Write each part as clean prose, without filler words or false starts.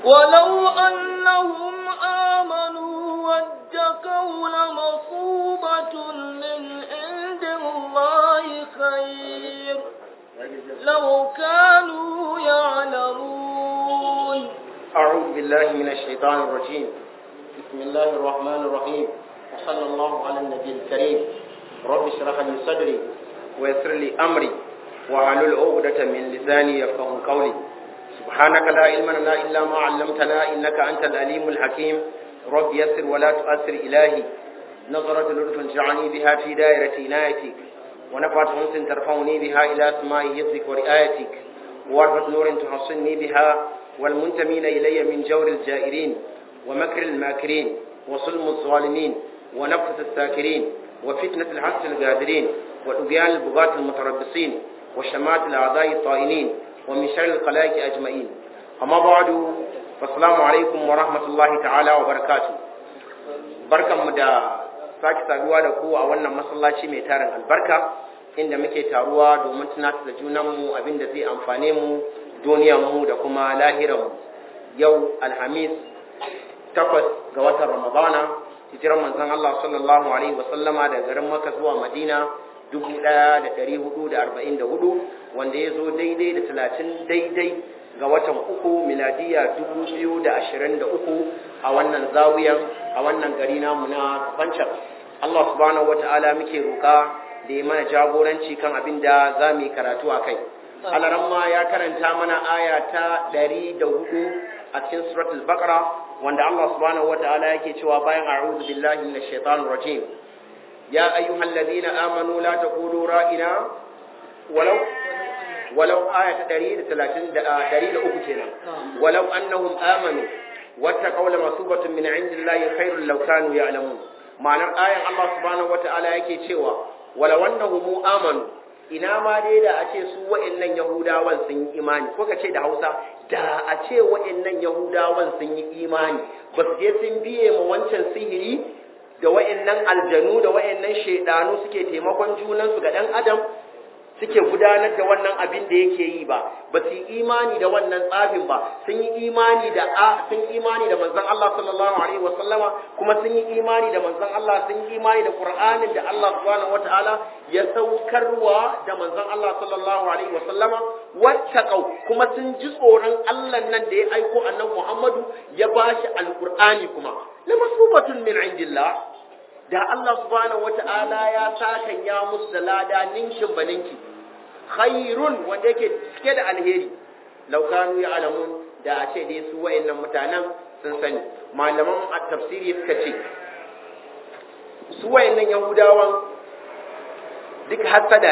ولو أنهم آمنوا واتقوا لمصوبة من عند الله خير لو كانوا يعلمون. أعوذ بالله من الشيطان الرجيم. بسم الله الرحمن الرحيم، وصلى الله على النبي الكريم. رب اشرح لي صدري ويسر لي أمري واحلل عقدة من لساني يفقهوا قولي. سبحانك لا علم لنا إلا ما علمتنا إنك أنت العليم الحكيم. رب يسر ولا تؤثر إلهي. نظرة لطف جعلني بها في دائرة عنايتك، ونفعت أنس ترفعني بها إلى سماء حفظك ورعايتك، وورفة نور تحصني بها والمنتمين إلي من جور الجائرين ومكر الماكرين وظلم الظالمين ونفث الساكرين وفتنة الحق القادرين وطغيان البغاة المتربصين وشمات الأعداء الطائنين ومن شر الخلائق أجمعين. أما بعد، فالسلام عليكم ورحمة الله تعالى وبركاته. بركة مدى sake saduwa da ku a wannan masallaci mai tarin albarka, inda muke taruwa domin tunatar da junanmu abinda zai amfane mu duniyarmu da kuma lahiranmu. Yau Alhamis 8 ga watan Ramadana, hijirar manzon Allah sallallahu alaihi wasallama daga garin Makka zuwa Madina 1444, wanda ya zo daidai da 30 daidai ga watan 3 miladiya 2023 a wannan zawiyan a wannan gari namu na Bancar. Allah subhanahu wata'ala muke roka da ya mana jagoranci kan abin da za mu yi karatu a kai. Alaramma ya karanta mana aya ta 104 a cikin suratul Baqara, wanda Allah subhanahu wata'ala yake cewa bayan a'udhu billahi minash shaitanir rajim, ya ayyuhalladhina amanu la taqulu ra'ina walau aya ta 103 kenan, walau annahum amanu wattaqaw lamasubatun min 'indillahi khairul law kanu ya'lamun. Ma'anar ayan Allah subhanahu wata'ala yake cewa walau annahum amanu, ina ma dai da a ce su wa'annan yahudawan sun yi imani, ko ka ce da Hausa da a ce wa'annan yahudawan sun yi imani, ba su je sun biye ma wancan sihiri da wa'annan aljanu da wa'annan shaidanu suke taimakon junansu ga dan adam suke gudanar da wannan abin da yake yi ba su yi imani da wannan tsafin ba, sun yi imani da manzon Allah sallallahu alaihi wasallama, kuma sun yi imani da manzon Allah, sun yi imani da Qur'anin da Allah subhanahu wataala ya saukarwa da manzon Allah sallallahu alaihi wasallama, wattaqau, kuma sun ji tsoron Allah nan da ya aiko annabi Muhammadu ya bashi alqur'ani, kuma lamasubatun min indillah, da Allah subhanahu wataala ya sakan ya musu da lada ninkin baninki, khairun, wanda yake cike da alheri, law kanu ya'lamun, da a ce dai su wayannan mutanen sun sani. Malaman at-tafsiri suka ce su wayannan yahudawan duk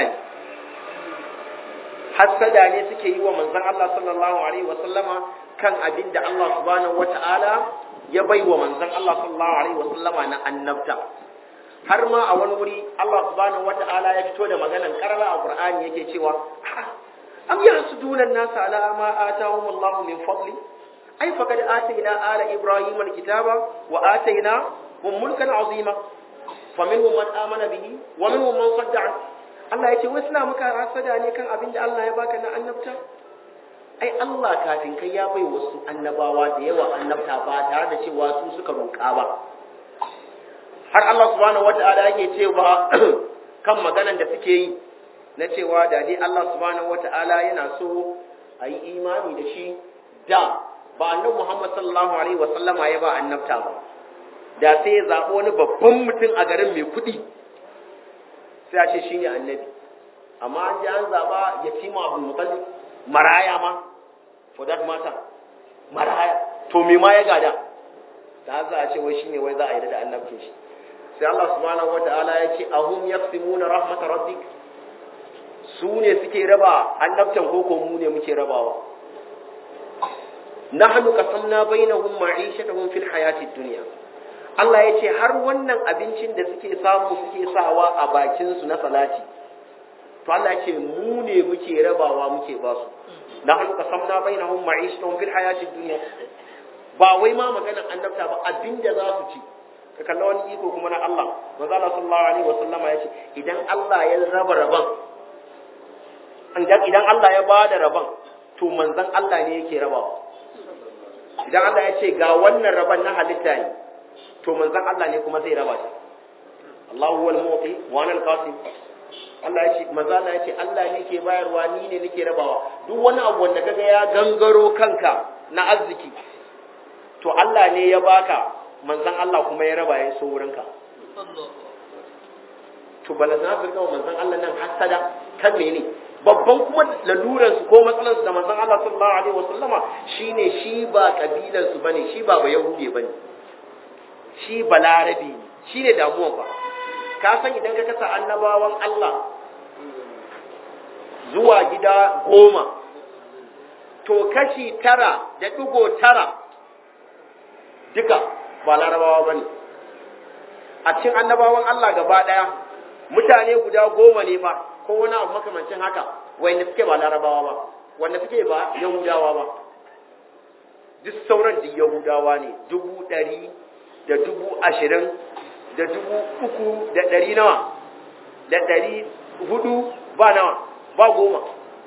hasada ne suke yi wa manzon Allah sallallahu alaihi wasallama kan abinda Allah subhanahu wata'ala ya bai wa manzon Allah sallallahu alaihi wasallama na annabta. Har ma a wani wuri Allah subhanahu wata'ala ya fito da maganan karara a Qur'ani yake cewa am yasuduna an-nas ala ma atahum Allah min fadli, ay faqad atayna ala ibrahima al-kitaba wa atayna hum mulkan azima faminhum man amana bihi wa minhum man sadda. Allah yace wai suna maka hasada ne kan abin da Allah ya baka na annabta? Ai Allah kafin kai ya bai wasu annabawa da yawa annabta ba tare da cewa su suka roƙa ba. Har Allah subhanahu wata'ala yake cewa kan maganan da suke yi na cewa da dai Allah subhanahu wata'ala yana so a yi imani da shi, da ba annabi Muhammad sallallahu alaihi wasallama ya ba annabta ba, da sai ya zaɓi wani babban mutum a garin mai kuɗi sai a ce shine annabi. Amma an ji an zaɓa yatima Abdul Muttalib, maraya ma, for that matter, maraya, to me ma ya gada, da za a ce wai shine wai za a yi da annabcin shi. Sai Allah subhanahu wata'ala ya ce ahum yaqsimuna rahmat rabbik, su ne suke raba annabtan koko mu ne muke rabawa. Nahnu qasamna bainahum ma'ishatahum fil hayatid dunya. Allah ya ce har wannan abincin da suke samu suke sawa a bakin su na salati, to Allah ya ce mu ne muke rabawa muke ba su. Nahnu qasamna bainahum ma'ishatahum fil hayatid dunya. Ba wai ma maganar annabta ba, abinda za su ci. Ka kalla wani iko kuma na Allah. Manzo Allah sallallahu alaihi wasallama ya ce idan Allah ya raba rabon, idan Allah ya bada rabon, to manzon Allah ne yake rabawa. idan Allah ya ce ga wannan raban na halitta ne to manzon Allah ne kuma zai raba ta Allahu huwal mu'ti wa ana al-qasim Allah ya ce manzo Allah ya ce Allah ne ke bayarwa ni ne nake rabawa duk wani abu wanda kaga ya gangaro kanka na arziki to Allah ne ya baka manzon Allah kuma ya raba ya so wurinka to balazana su kawo manzon Allah nan hasada kan mene babban kuma laluran su ko matsalan su da manzon Allah sallallahu alaihi wasallama shine shi ba kabilan su bane shi ba yahude bane shi balarabi ne shine damuwan fa ka san idan ka kasa annabawan Allah zuwa gida 10 to kashi 9.9 duka ba larabawa bane a cikin annabawan Allah gaba daya mutane guda 10 ne fa ko wani abu makamancin haka wanda suke ba larabawa ba wanda suke ba yahudawa ba duk sauran duk yahudawa ne 100 da 20 da 300 nawa da 400 ba nawa ba 10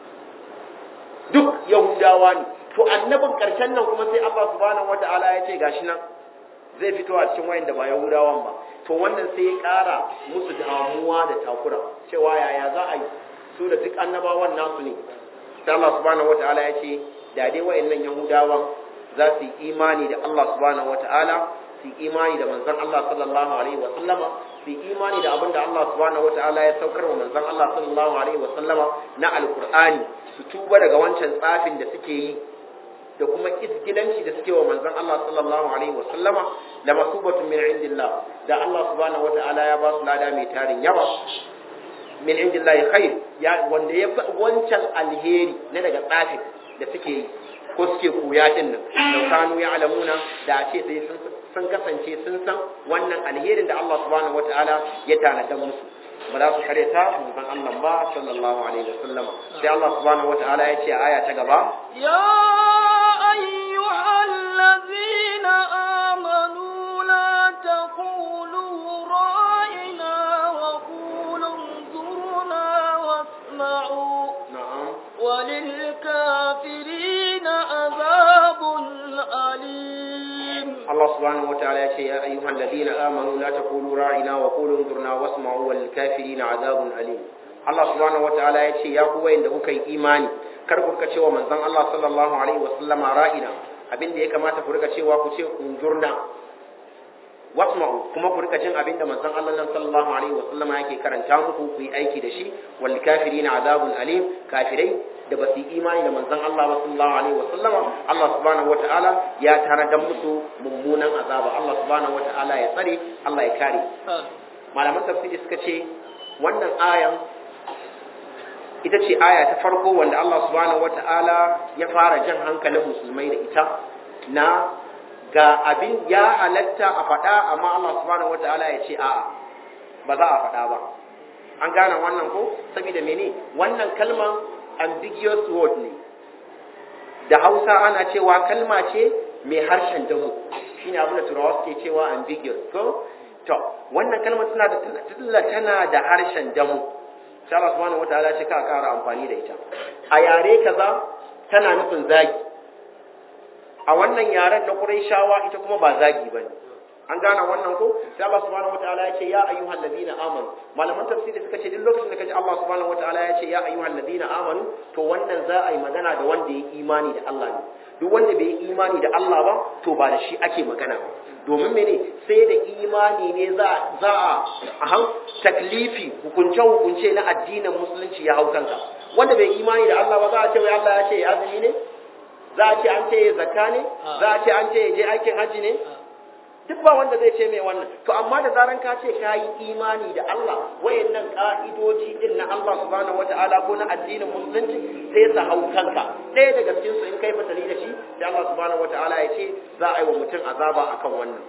duk yahudawa ne to annabin karshen nan kuma sai Allah subhanahu wataala ya ce gashi nan zai fito a cikin wayanda ba yahudawan ba to wannan sai ya kara musu damuwa da takura cewa yaya za a yi su da duk annabawan nasu ne sai Allah subhanahu wataala ya ce da dai wayannan yahudawan za su yi imani da Allah subhanahu wataala su yi imani da manzon Allah sallallahu alaihi wa sallama su yi imani da abinda Allah subhanahu wataala ya saukar wa manzon Allah sallallahu alaihi wa sallama na alqur'ani su tuba daga wancan tsafin da suke yi da kuma iskilanci da suke wa manzon Allah sallallahu alaihi wa sallama da masubatun min indillah da Allah subhanahu wataala ya ba su lada mai tarin yawa min indillah khair ya wanda ya wancan alheri na daga tsafin da suke yi ko suke koya din nan da kanu ya alamuna da a ce sai sun kasance sun san wannan alherin da Allah subhanahu wataala ya tanada musu ba za su karyata manzon Allah ba sallallahu alaihi wasallam sai Allah subhanahu wataala ya ce a aya ta gaba ya ayyuhal ladhina amanu la taqulu ra'ina wa qulu zurna wasma'u na'am walil kafirina azabun alim Allah subhanahu wataala ya ce ya ayyuhal ladina amanu la taqulu ra'ina wa qulu zurna wasma'u wal kafirina azabun alim Allah subhanahu wataala ya ce ya ku wayanda kuka yi imani kar ku rika cewa manzon Allah sallallahu alaihi wasallama ra'ina abinda ya kamata ku rika cewa ku ce unzurna wasma'u kuma ku rika jin abinda manzon Allah sallallahu alaihi wasallama yake karanta muku ku yi aiki da shi wal kafirina azabun alim kafirai da ba su yi imani da manzon Allah sallallahu alaihi wasallama Allah subhanahu wataala ya tanadar musu mummunan azaba Allah subhanahu wataala ya tsare Allah ya kare malaman tafsiri suka ce wannan ayan ita ce aya ta farko wanda Allah subhanahu wataala ya fara jan hankalin musulmai da ita na ga abin ya halatta a faɗa amma Allah subhanahu wataala ya ce a'a ba za a faɗa ba an gane wannan ko saboda mene wannan kalman ambiguous word ne da Hausa ana cewa kalma ce mai harshen damu shine abin da Turawa suke cewa ambiguous ko to wannan kalma tana da harshen damu sai Allah subhanahu wataala ce ka ƙara amfani da ita a yare kaza tana nufin zagi a wannan yaren na Qurayshawa ita kuma ba zagi bane an gane wannan ko sai Allah subhanahu wataala ya ce ya ayyuhal ladina amanu malaman tafsiri suka ce duk lokacin da kaji Allah subhanahu wataala ya ce ya ayyuhal ladina amanu to wannan za a yi magana da wanda ya imani da Allah ne duk wanda bai yi imani da Allah ba to ba da shi ake magana domin mene sai da imani ne za a taklifi hukunce na addinin musulunci ya hau kanka wanda bai imani da Allah ba za a ce wai Allah ya ce azumi ne za a ce an ce zakka ne za a ce an ce je aikin haji ne duk ba wanda zai ce mai wannan to amma da zaran ka ce ka yi imani da Allah wayannan ka'idoji din na Allah subhanahu wata'ala ko na addinin musulunci sai su hau kanka ɗaya daga cikin su in kai fatali da shi sai Allah subhanahu wata'ala ya ce za a yi wa mutum azaba akan wannan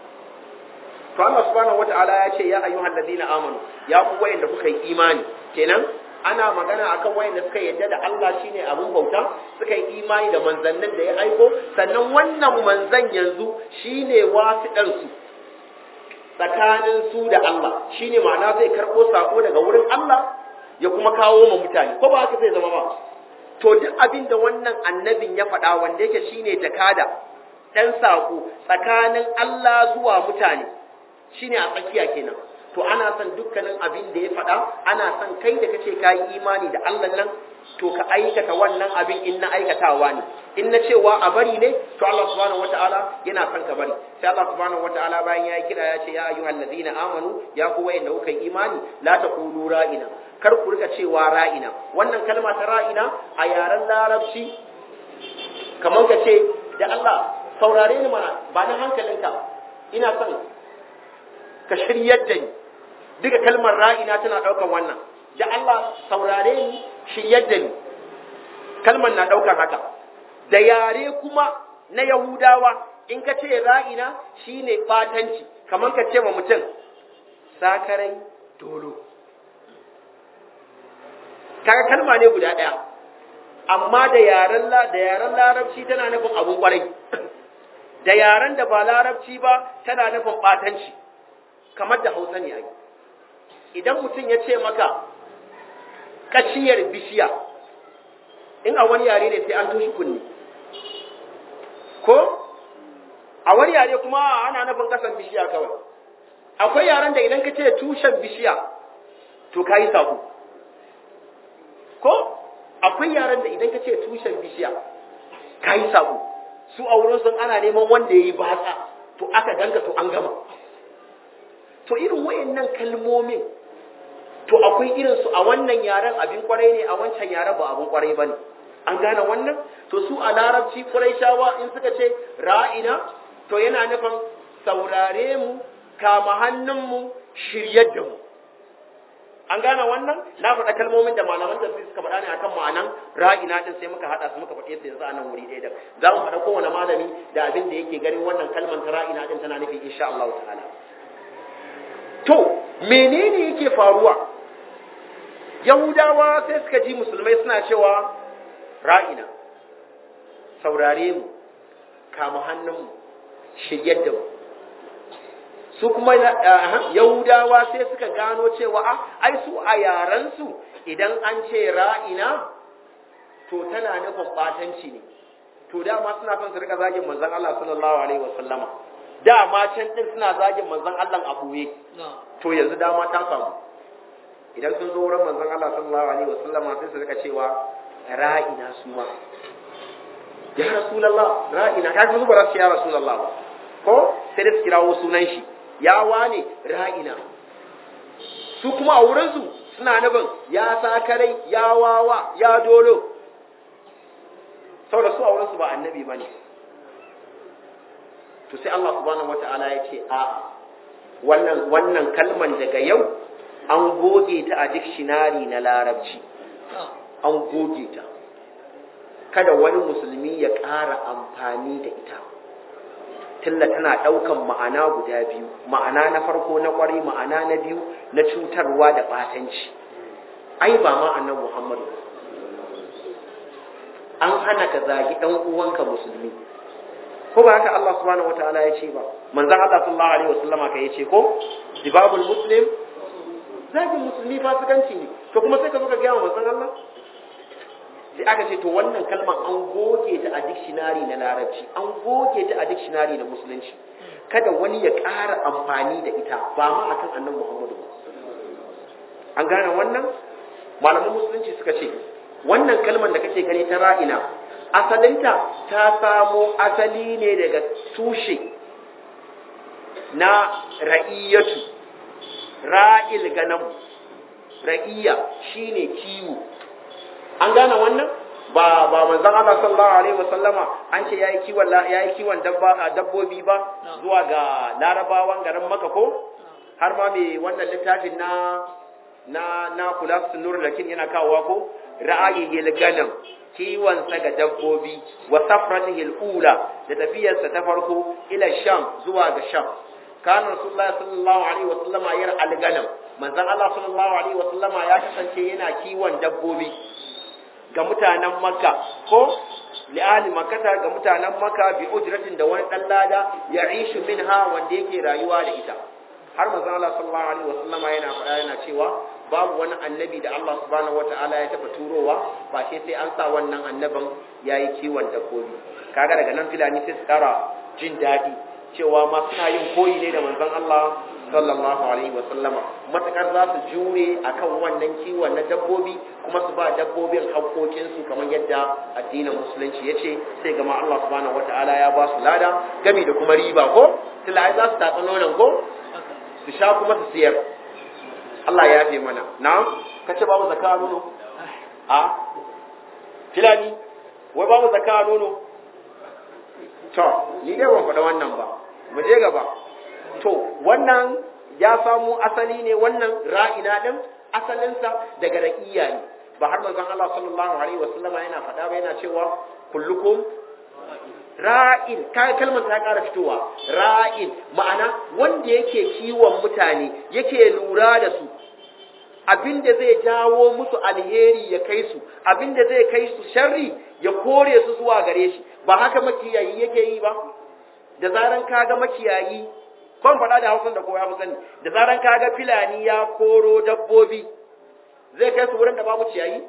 to Allah subhanahu wata'ala ya ce ya ayyuhal ladina amanu ya ku wayanda kuka yi imani kenan ana magana akan wayanda suka yadda da Allah shine abun bauta suka yi imani da manzannin da ya aiko sannan wannan manzan yanzu shine wasiɗan su tsakanin su da Allah shine ma'ana zai karɓo sako daga wurin Allah ya kuma kawo ma mutane ko ba haka zai zama ba to duk abin da wannan annabin ya faɗa wanda yake shine jakada dan sako tsakanin Allah zuwa mutane shine a tsakiya kenan to ana son dukkanin abin da ya faɗa ana son kai da kace kai imani da Allah nan to ka aikata wannan abin in na aikatawa ne in na cewa a bari ne to Allah subhanahu wataala yana son ka bari sai Allah subhanahu wataala bayan ya kira ya ce ya ayyuhal ladina amanu ya ku wayanda kuka imani la taqulu ra'ina kar ku rika cewa ra'ina wannan kalma ta ra'ina a yaren larabci kamar ka ce da Allah saurare ni mana ba na hankalinka ina son ka shiryar da ni duka kalmar ra'ina tana daukar wannan da Allah saurare ni shiryar da ni kalmar na daukar haka da yare kuma na Yahudawa in ka ce ra'ina shine batanci kamar ka ce ma mutum sakarai dolo kaga kalma ne guda daya amma da yaren larabci tana nufin abun kwarai da yaren da ba larabci ba tana nufin batanci kamar da Hausa ne ai idan mutum ya ce maka kaciyar bishiya in a wani yare ne sai an toshi kunni ko a wani yare kuma ana nufin kasan bishiya kawai akwai yaren da idan ka ce tushen bishiya to kayi sako ko akwai yaren da idan ka ce tushen bishiya kayi sako su a wurin sun ana neman wanda ya yi batsa to aka ganga to an gama to irin wayannan kalmomin to akwai irinsu a wannan yaren abin kwarai ne a wancan yaren ba abin kwarai ba ne an gane wannan to su a larabci shawa in suka ce ra'ina to yana nufin saurare mu kama hannunmu shiryar da mu an gane wannan na faɗa kalmomin da malaman tafsir suka faɗa ne akan ma'anan ra'ina din sai muka haɗa su muka faɗi yadda yanzu a nan wuri ɗaya da za mu faɗa kowane malami da abin da yake ganin wannan kalmar ta ra'ina din tana nufi insha Allah ta'ala to menene yake faruwa Yahudawa sai suka ji musulmai suna cewa ra'ina saurare mu kama hannunmu shiryar da mu su kuma Yahudawa sai suka gano cewa ai su a yarensu idan an ce ra'ina to tana nufin batanci ne to dama suna son su rika zagin manzon Allah sallallahu alaihi wasallama dama can din suna zagin manzon Allah a boye to yanzu dama ta samu idan sun zo wurin manzon Allah sallallahu alaihi wasallama sai su rika cewa ra'ina su ma ya rasulullah ra'ina ka ji ba ya rasulullah ba ko sai da su kirawo sunan shi ya wane ra'ina su kuma a wurin su suna nufin ya sakarai ya wawa ya dolo saboda su a wurin su ba annabi bane to sai Allah subhanahu wataala ya ce a wannan kalman daga yau an goge ta a dictionary na larabci an goge ta kada wani musulmi ya ƙara amfani da ita tilla tana ɗaukan ma'ana guda biyu ma'ana na farko na ƙwari ma'ana na biyu na cutarwa da ɓatanci ai ba ma annabi Muhammadu an hana ka zagi ɗan uwanka musulmi ko ba haka Allah subhanahu wataala ya ce ba manzon Allah sallallahu alaihi wasallama ka yace ko dibabul muslim zagin musulmi fasikanci ne to kuma sai ka zo ka ga manzon Allah sai aka ce to wannan kalmar an goge ta a dictionary na larabci an goge ta a dictionary na musulunci kada wani ya ƙara amfani da ita ba ma akan annabi Muhammadu an gane wannan malaman musulunci suka ce wannan kalmar da kake gani ta ra'ina asalinta ta samo asali ne daga tushe na ra'iyatu ra'il ganam ra'iya shine kiwo an gane wannan ba manzon Allah sallallahu alaihi wasallama an ce yayi kiwon dabbobi ba zuwa ga larabawan garin Makka ko har ma me wannan littafin na Khulasatul Nur lakin yana kawowa ko ra'ayil ganam kiwon sa ga dabbobi wa safratihi al-ula da tafiyarsa ta farko ila Sham zuwa ga Sham kana Rasulullahi sallallahu alaihi wasallama yar al-ganam manzon Allah sallallahu alaihi wasallama ya kasance yana kiwon dabbobi ga mutanen Makka ko li'ali makkata ga mutanen Makka bi ujratin da wani dan lada ya ishu minha wanda yake rayuwa da ita har manzon Allah sallallahu alaihi wasallam yana faɗa yana cewa babu wani annabi da Allah subhanahu wataala ya taɓa turowa ba sai an sa wannan annaban yayi kiwon dabbobi kaga daga nan filani sai su kara jin daɗi cewa ma suna yin koyi ne da manzon Allah sallallahu alaihi wa sallama matakar za su jure akan wannan kiwon na dabbobi kuma su ba dabbobin haƙoƙinsu kamar yadda addinin musulunci ya ce sai gama Allah subhanahu wataala ya ba su lada gami da kuma riba ko tilla za su tatsa nonon ko su sha kuma su siyar Allah ya yafe mana na'am kace babu zakka nono a filani wai babu zakka nono to ni dai ban faɗa wannan ba mu je gaba to wannan ya samu asali ne wannan ra'ina din asalinsa daga ra'iya ne ba har manzon Allah sallallahu alaihi wasallam yana faɗa ba yana cewa kullukum ra'in kai kalmar ta ƙara fitowa ra'in ma'ana wanda yake kiwon mutane yake lura da su abinda zai jawo musu alheri ya kai su abinda zai kai su sharri ya kore su zuwa gare shi ba haka makiyayi yake yi ba da zaran kaga makiyayi kon faɗa da hausan da kowa ya sani da zaran kaga filani ya koro dabbobi zai kai su wurin da babu ciyayi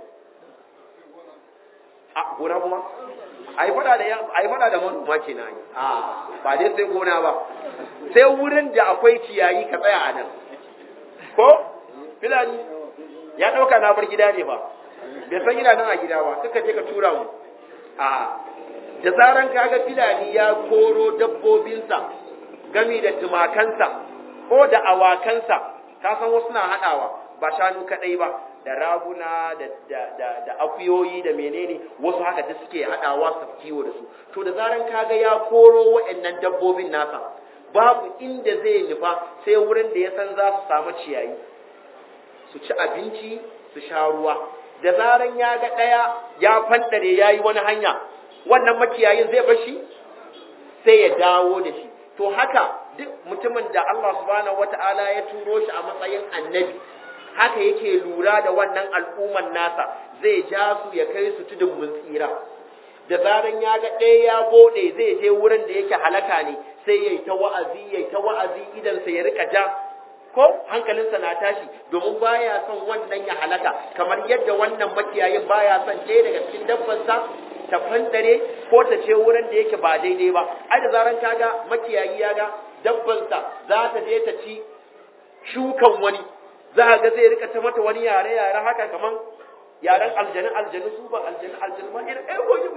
a gona kuma ai faɗa da manoma kenan a ba dai sai gona ba sai wurin da akwai ciyayi ka tsaya a nan ko filani ya ɗauka na bar gida ne ba bai san ina nan a gida ba kaka je ka tura mu a da zaran kaga filani ya koro dabbobinsa gami da tumakansa ko da awakansa ka san wasu na haɗawa ba shanu kaɗai ba da raguna da akuyoyi da menene wasu haka da suke haɗawa su kiwo da su to da zaran kaga ya koro waɗannan dabbobin nasa babu inda zai nufa sai wurin da ya san za su samu ciyayi su ci abinci su sha ruwa da zaran ya ga ɗaya ya fandare ya yi wani hanya wannan makiyayin zai bashi sai ya dawo da shi to haka duk mutumin da Allah subhanahu wata'ala ya turo shi a matsayin annabi haka yake lura da wannan al'umman nasa zai ja su ya kai su tudun mun tsira da zaran ya ga ɗaya ya bude zai je wurin da yake halaka ne sai yayi ta wa'azi idan sa ya rika ja ko hankalinsa na tashi domin baya son wannan ya halaka kamar yadda wannan makiyayin baya son ɗaya daga cikin dabbansa ta fandare ko ta ce wurin da yake ba daidai ba ai da zaran kaga makiyayi ya ga dabbansa za ta je ta ci shukan wani za a ga zai rika ta mata wani yare haka kaman yaren aljanu su ba aljanu ma irin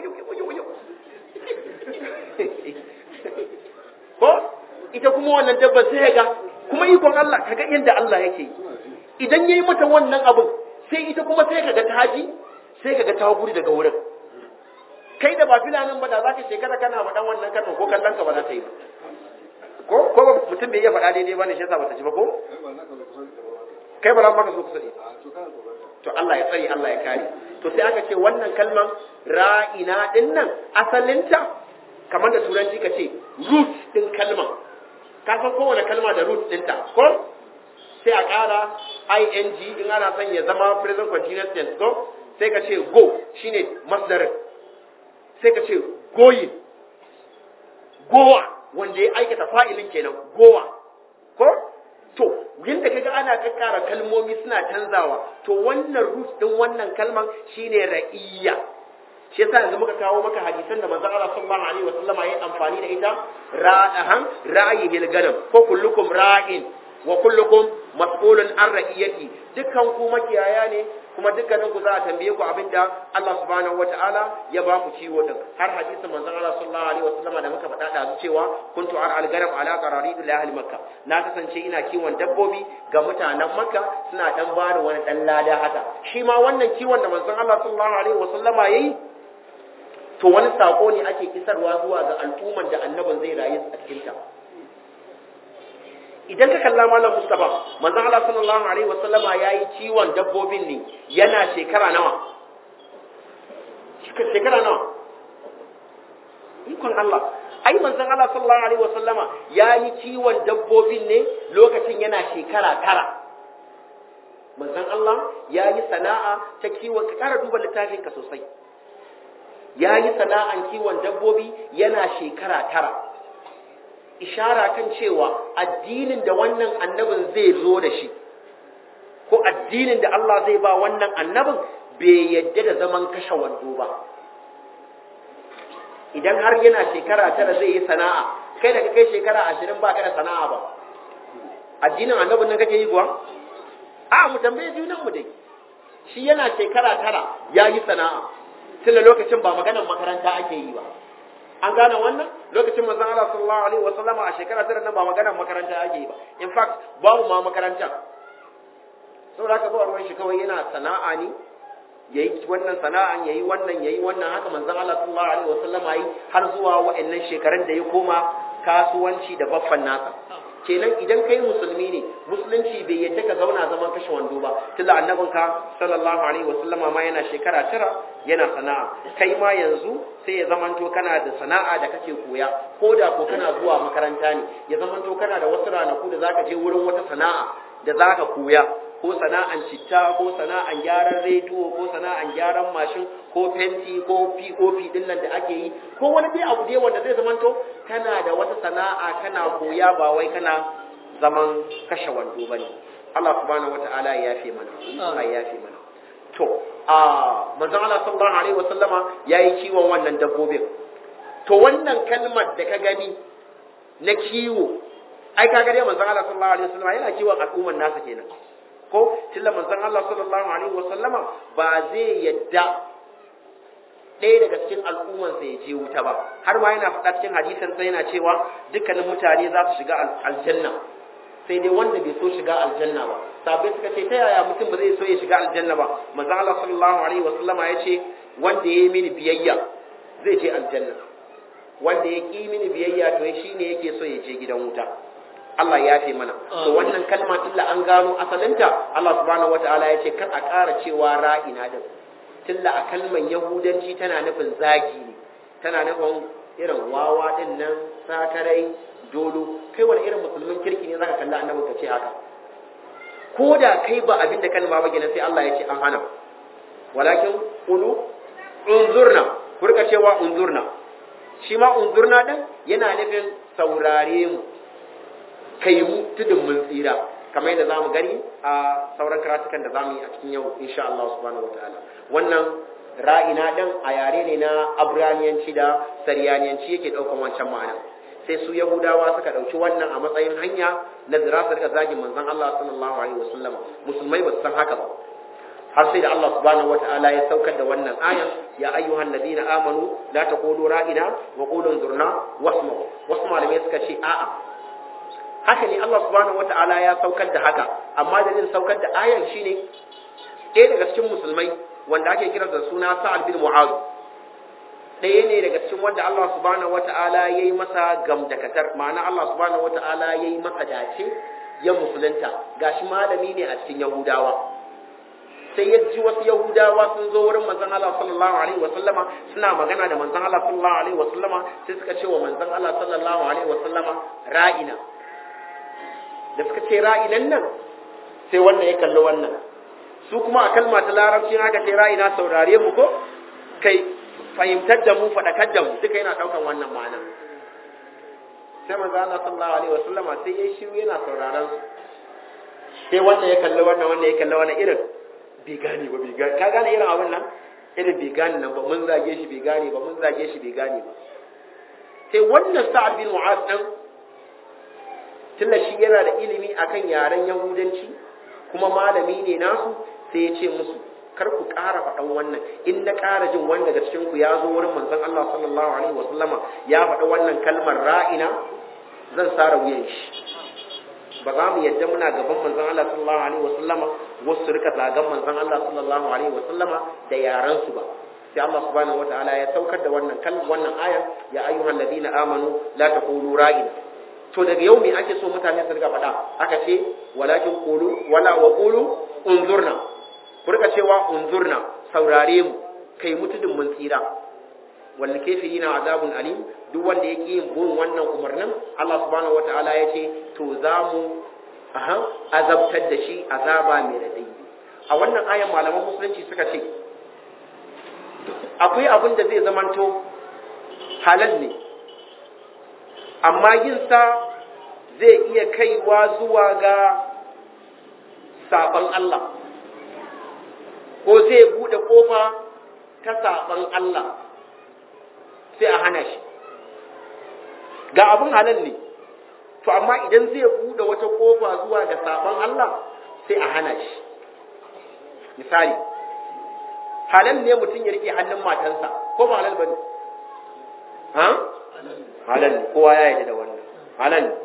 ko ita kuma wannan dabban sai ga kuma ikon Allah kaga yadda Allah yake idan yayi mata wannan abin sai ita kuma sai kaga ta haji sai kaga ta guri daga wurin kai da ba filanin ba da zaka shekara kana faɗan wannan kalmar ko kallon ka ba za ta yi ko mutum bai iya faɗa daidai ba ne shi yasa ba ta ji ba ko kai ba za maka so kusa ne to Allah ya tsare Allah ya kare to sai aka ce wannan kalman ra'ina din nan asalinta kamar da turanci ka ce root din kalman ka san kowane kalma da root ɗinta ko sai a ƙara ing in ana son ya zama present continuous tense ko sai ka ce go shine masdarin sai ka ce going gowa wanda ya aikata fa'ilin kenan gowa ko to yadda kaga ana kakkara kalmomi suna canzawa to wannan root din wannan kalman shine ra'iyya shi yasa yanzu muka kawo maka hadisan da manzo Allah sallallahu alaihi wasallam ya amfani da ita ra'ayil ganam ko kullukum ra'in wa kullukum mas'ulun an ra'iyati dukkan ku makiyaya ne kuma dukkanin ku za a tambaye ku abinda Allah subhanahu wataala ya ba ku ciwo din har hadisin manzo Allah sallallahu alaihi wasallam da muka faɗa da cewa kuntu al-ganam ala qararid ahli makkah na kasance ina kiwon dabbobi ga mutanen makka suna dan bani wani dan lada haka shi ma wannan kiwon da manzo Allah sallallahu alaihi wasallam yayi to wani sako ne ake isarwa zuwa ga al'umman da annabin zai rayu a cikin ta idan ka kalla malam Mustafa manzo Allah sallallahu alaihi wasallama yayi ciwon dabbobin ne yana shekara nawa ikon Allah ai manzo Allah sallallahu alaihi wasallama yayi ciwon dabbobin ne lokacin yana shekara 9 manzo Allah yayi sana'a ta kiwon ka kara duba littafin ka sosai yayi sana'an kiwon dabbobi yana shekara 9 ishara kan cewa addinin da wannan annabin zai zo da shi ko addinin da Allah zai ba wannan annabin bai yadda da zaman kashe wando ba idan har yana shekara 9 zai yi sana'a kai da kai shekara 20 baka da sana'a ba addinin annabin nan kake yi kuwa a mu tambaye junan mu dai shi yana shekara 9 yayi sana'a tun lokacin ba maganar makaranta ake yi ba an gane wannan lokacin manzon Allah sallallahu alaihi wasallam a shekara 9 nan ba maganar makaranta ake yi ba in fact babu ma makaranta saboda haka ba ruwan shi kawai yana sana'a ne yayi wannan sana'an yayi wannan haka manzon Allah sallallahu alaihi wasallam yi har zuwa wa'annan shekarun da ya koma kasuwanci da baffan nasa kenan idan kai musulmi ne musulunci bai yadda ka zauna zaman kashe wando ba tunda annabinka sallallahu alaihi wasallama ma yana shekara 9 yana sana'a kai ma yanzu sai ya zamanto kana da sana'a da kake koya ko da ko kana zuwa makaranta ne ya zamanto kana da wasu ranaku da zaka je wurin wata sana'a da zaka koya ko sana'an citta ko sana'an gyaran rediyo ko sana'an gyaran mashin ko fenti ko POP din nan da ake yi ko wani dai abu dai wanda zai zamanto kana da wata sana'a kana koya ba wai kana zaman kashe wando bane Allah subhanahu wataala ya yafe mana Allah ya yafe mana to manzon Allah sallallahu alaihi wasallama yayi kiwon wannan dabbobin to wannan kalmar da ka gani na kiwo ai kaga dai manzon Allah sallallahu alaihi wasallama yana kiwon al'umman nasa kenan ko tilla manzon Allah sallallahu alaihi wasallama ba zai yadda ɗaya daga cikin al'ummansa ya je wuta ba har ma yana faɗa cikin hadisin sa yana cewa dukkanin mutane za su shiga aljanna sai dai wanda bai so shiga aljanna ba sabai suka ce ta yaya mutum ba zai so ya shiga aljanna ba manzon Allah sallallahu alaihi wasallama ya ce wanda ya yi mini biyayya zai je aljanna wanda ya ki mini biyayya to shi ne yake so ya je gidan wuta Allah ya yafe mana to wannan kalma tilla an gano asalinta Allah subhanahu wataala ya ce kar a ƙara cewa ra'ina din tilla a kalman yahudanci tana nufin zagi ne tana nufin irin wawa din nan sakarai dolo kai wani irin musulmin kirki ne zaka kalla annabi ka ce haka ko da kai ba abin da kalma ba gina sai Allah ya ce an hana walakin qulu unzurna kurka cewa unzurna shi ma unzurna din yana nufin saurare mu kai mu tudun mun tsira kamar yadda zamu gani a sauran karatukan da zamu yi a cikin yau insha Allah subhanahu wataala wannan ra'ina din a yare ne na abraniyanci da sariyaniyanci yake daukan wancan ma'ana sai su yahudawa suka dauki wannan a matsayin hanya na zirasar da zagin manzon Allah sallallahu alaihi wasallam musulmai ba su san haka ba har sai da Allah subhanahu wataala ya saukar da wannan ayan ya ayyuhan ladina amanu la taqulu ra'ina wa qulu zurna wasma'u wasu malamai suka ce a'a haka ne Allah subhanahu wata'ala ya saukar da haka amma dalilin saukar da ayan shine ɗaya daga cikin musulmai wanda ake kira da suna Sa'ad bin Mu'adh ɗaya ne daga cikin wanda Allah subhanahu wata'ala yayi masa gamdakatar ma'ana Allah subhanahu wata'ala yayi masa dace ya musulunta gashi malami ne a cikin Yahudawa sai ya ji wasu Yahudawa sun zo wurin manzon Allah sallallahu alaihi wa sallama suna magana da manzon Allah sallallahu alaihi wa sallama sai suka ce wa manzon Allah sallallahu alaihi wa sallama ra'ina da suka ce ra'inan nan sai wannan ya kalli wannan su kuma a kalma ta larabci haka ce ra'ina saurare mu ko kai fahimtar da mu faɗakar da mu duka yana ɗaukan wannan ma'ana sai manzo Allah sallallahu alaihi wasallam sai ya shiru yana sauraron su sai wannan ya kalli wannan ya kalli wannan irin bai gane ba bai gane ka gane irin abin nan irin bai gane nan ba mun zage shi bai gane ba mun zage shi bai gane ba sai wannan Sa'ad bin Mu'adh din tunda shi yana da ilimi akan yaren yahudanci kuma malami ne nasu sai ya ce musu kar ku ƙara faɗan wannan in na ƙara jin wani daga cikin ku ya zo wurin manzon Allah sallallahu alaihi wasallama ya faɗa wannan kalmar ra'ina zan sara wuyan shi ba za mu yadda muna gaban manzon Allah sallallahu alaihi wasallama wasu rika zagan manzon Allah sallallahu alaihi wasallama da yaran su ba sai Allah subhanahu wataala ya saukar da wannan wannan aya ya ayyuhal ladina amanu la taqulu ra'ina to daga yau me ake so mutane su riga faɗa aka ce walakin qulu wala wa qulu unzurna ku riga cewa unzurna saurare mu kai mutudin mun tsira wal kafirina azabun alim duk wanda yake yin bin wannan umarnin Allah subhanahu wataala ya ce to za mu azabtar da shi azaba mai radai a wannan ayan malaman musulunci suka ce akwai abin da zai zamanto halal ne amma yinsa zai iya kaiwa zuwa ga saɓon Allah ko zai buɗe ƙofa ta saɓon Allah sai a hana shi ga abin halal ne, to amma idan zai bude wata kofa zuwa ga saban Allah sai a hana shi. Misali, halal ne mutum ya rike hannun matansa ko ba halal bane? Ha? Halal ne, kowa ya yarda da wannan. Halal ne.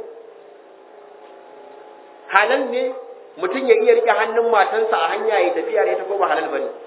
Halal ne mutum ya iya rike hannun matansa a hanya ya tafiya da ita ko ba halal bane?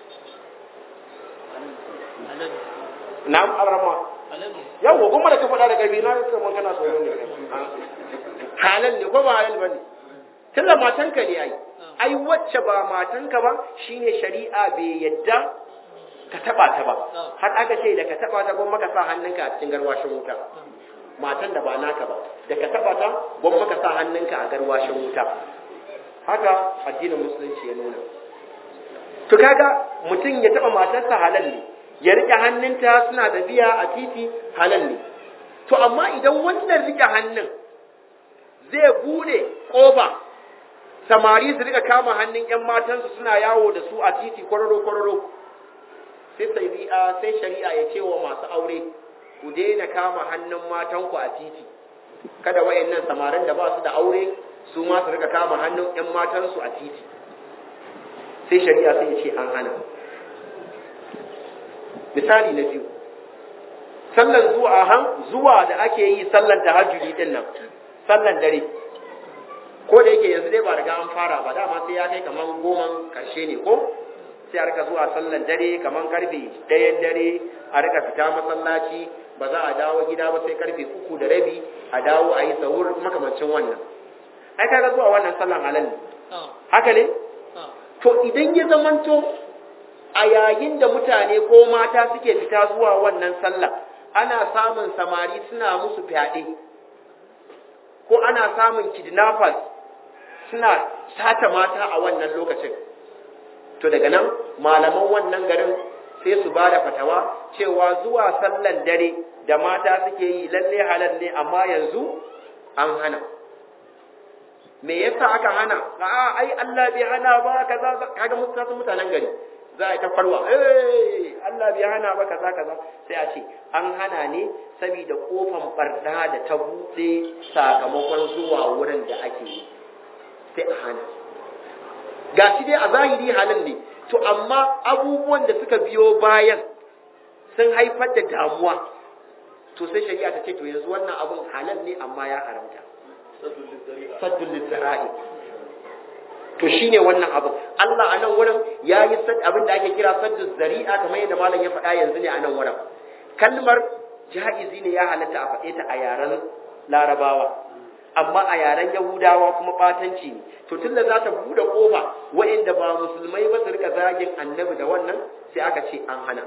Na'am arama. Yawo kuma da ka faɗa da garbi na kuma kana so ne. Halal ne ko ba halal bane? Tunda matanka ne ai wacce ba matanka ba shine shari'a bai yadda ka taba ta ba. Har aka ce da ka taba ta gwamma ka sa hannunka a cikin garwashin wuta. Matan da ba naka ba da ka taba ta gwamma ka sa hannunka a garwashin wuta. Haka addinin musulunci ya nuna. To kaga mutum ya taba matarsa halal ne, ya rike hannunta suna tafiya a titi halal ne. To amma idan wannan rike hannun zai bude kofa samari su rika kama hannun ƴan matansu suna yawo da su a titi kwararo sai shari'a ya ce wa masu aure ku daina kama hannun matanku a titi, kada wayannan samarin da ba su da aure su ma su rika kama hannun ƴan matansu a titi. Sai shari'a sai ya ce an hana. Misali na biyu, sallan zuwa da ake yi sallan tahajjudi din nan, sallan dare, ko da yake yanzu dai ba riga an fara ba, dama sai ya kai kaman 10 karshe ne ko sai a rika zuwa sallan dare kaman karfe 1 dare a rika fita masallaci, ba za a dawo gida ba sai karfe 3:30 a dawo a yi sahur makamancin wannan. Ai kaga zuwa wannan sallan halal ne, haka ne? To idan ya zamanto a yayin da mutane ko mata suke fita zuwa wannan sallah ana samun samari suna musu fyaɗe ko ana samun kidnappers suna sata mata a wannan lokacin, to daga nan malaman wannan garin sai su ba da fatawa cewa zuwa sallan dare da mata suke yi lalle halal ne, amma yanzu an hana. Me yasa aka hana? Ai Allah bai hana ba kaza, kaga mutanen gari za a ta farwa, Allah bai hana ba kaza kaza, sai a ce an hana ne saboda kofan barna da ta buɗe sakamakon zuwa wurin da ake yi, sai a hana. Gashi dai a zahiri halin ne, to amma abubuwan da suka biyo bayan sun haifar da damuwa, to sai shari'a ta ce to yanzu wannan abun halal ne amma ya haramta. Saddul lizzara'i. To shine wannan abu. Allah a nan wurin ya yi abin da ake kira saddul zari'a kamar yadda malam ya faɗa yanzu ne a nan wurin. Kalmar ja'izi ne ya halatta a faɗe ta a yaren Larabawa, amma a yaren Yahudawa kuma batanci ne. To tunda za ta buɗe ƙofa waɗanda ba musulmai ba su rika zagin annabi da wannan, sai aka ce an hana.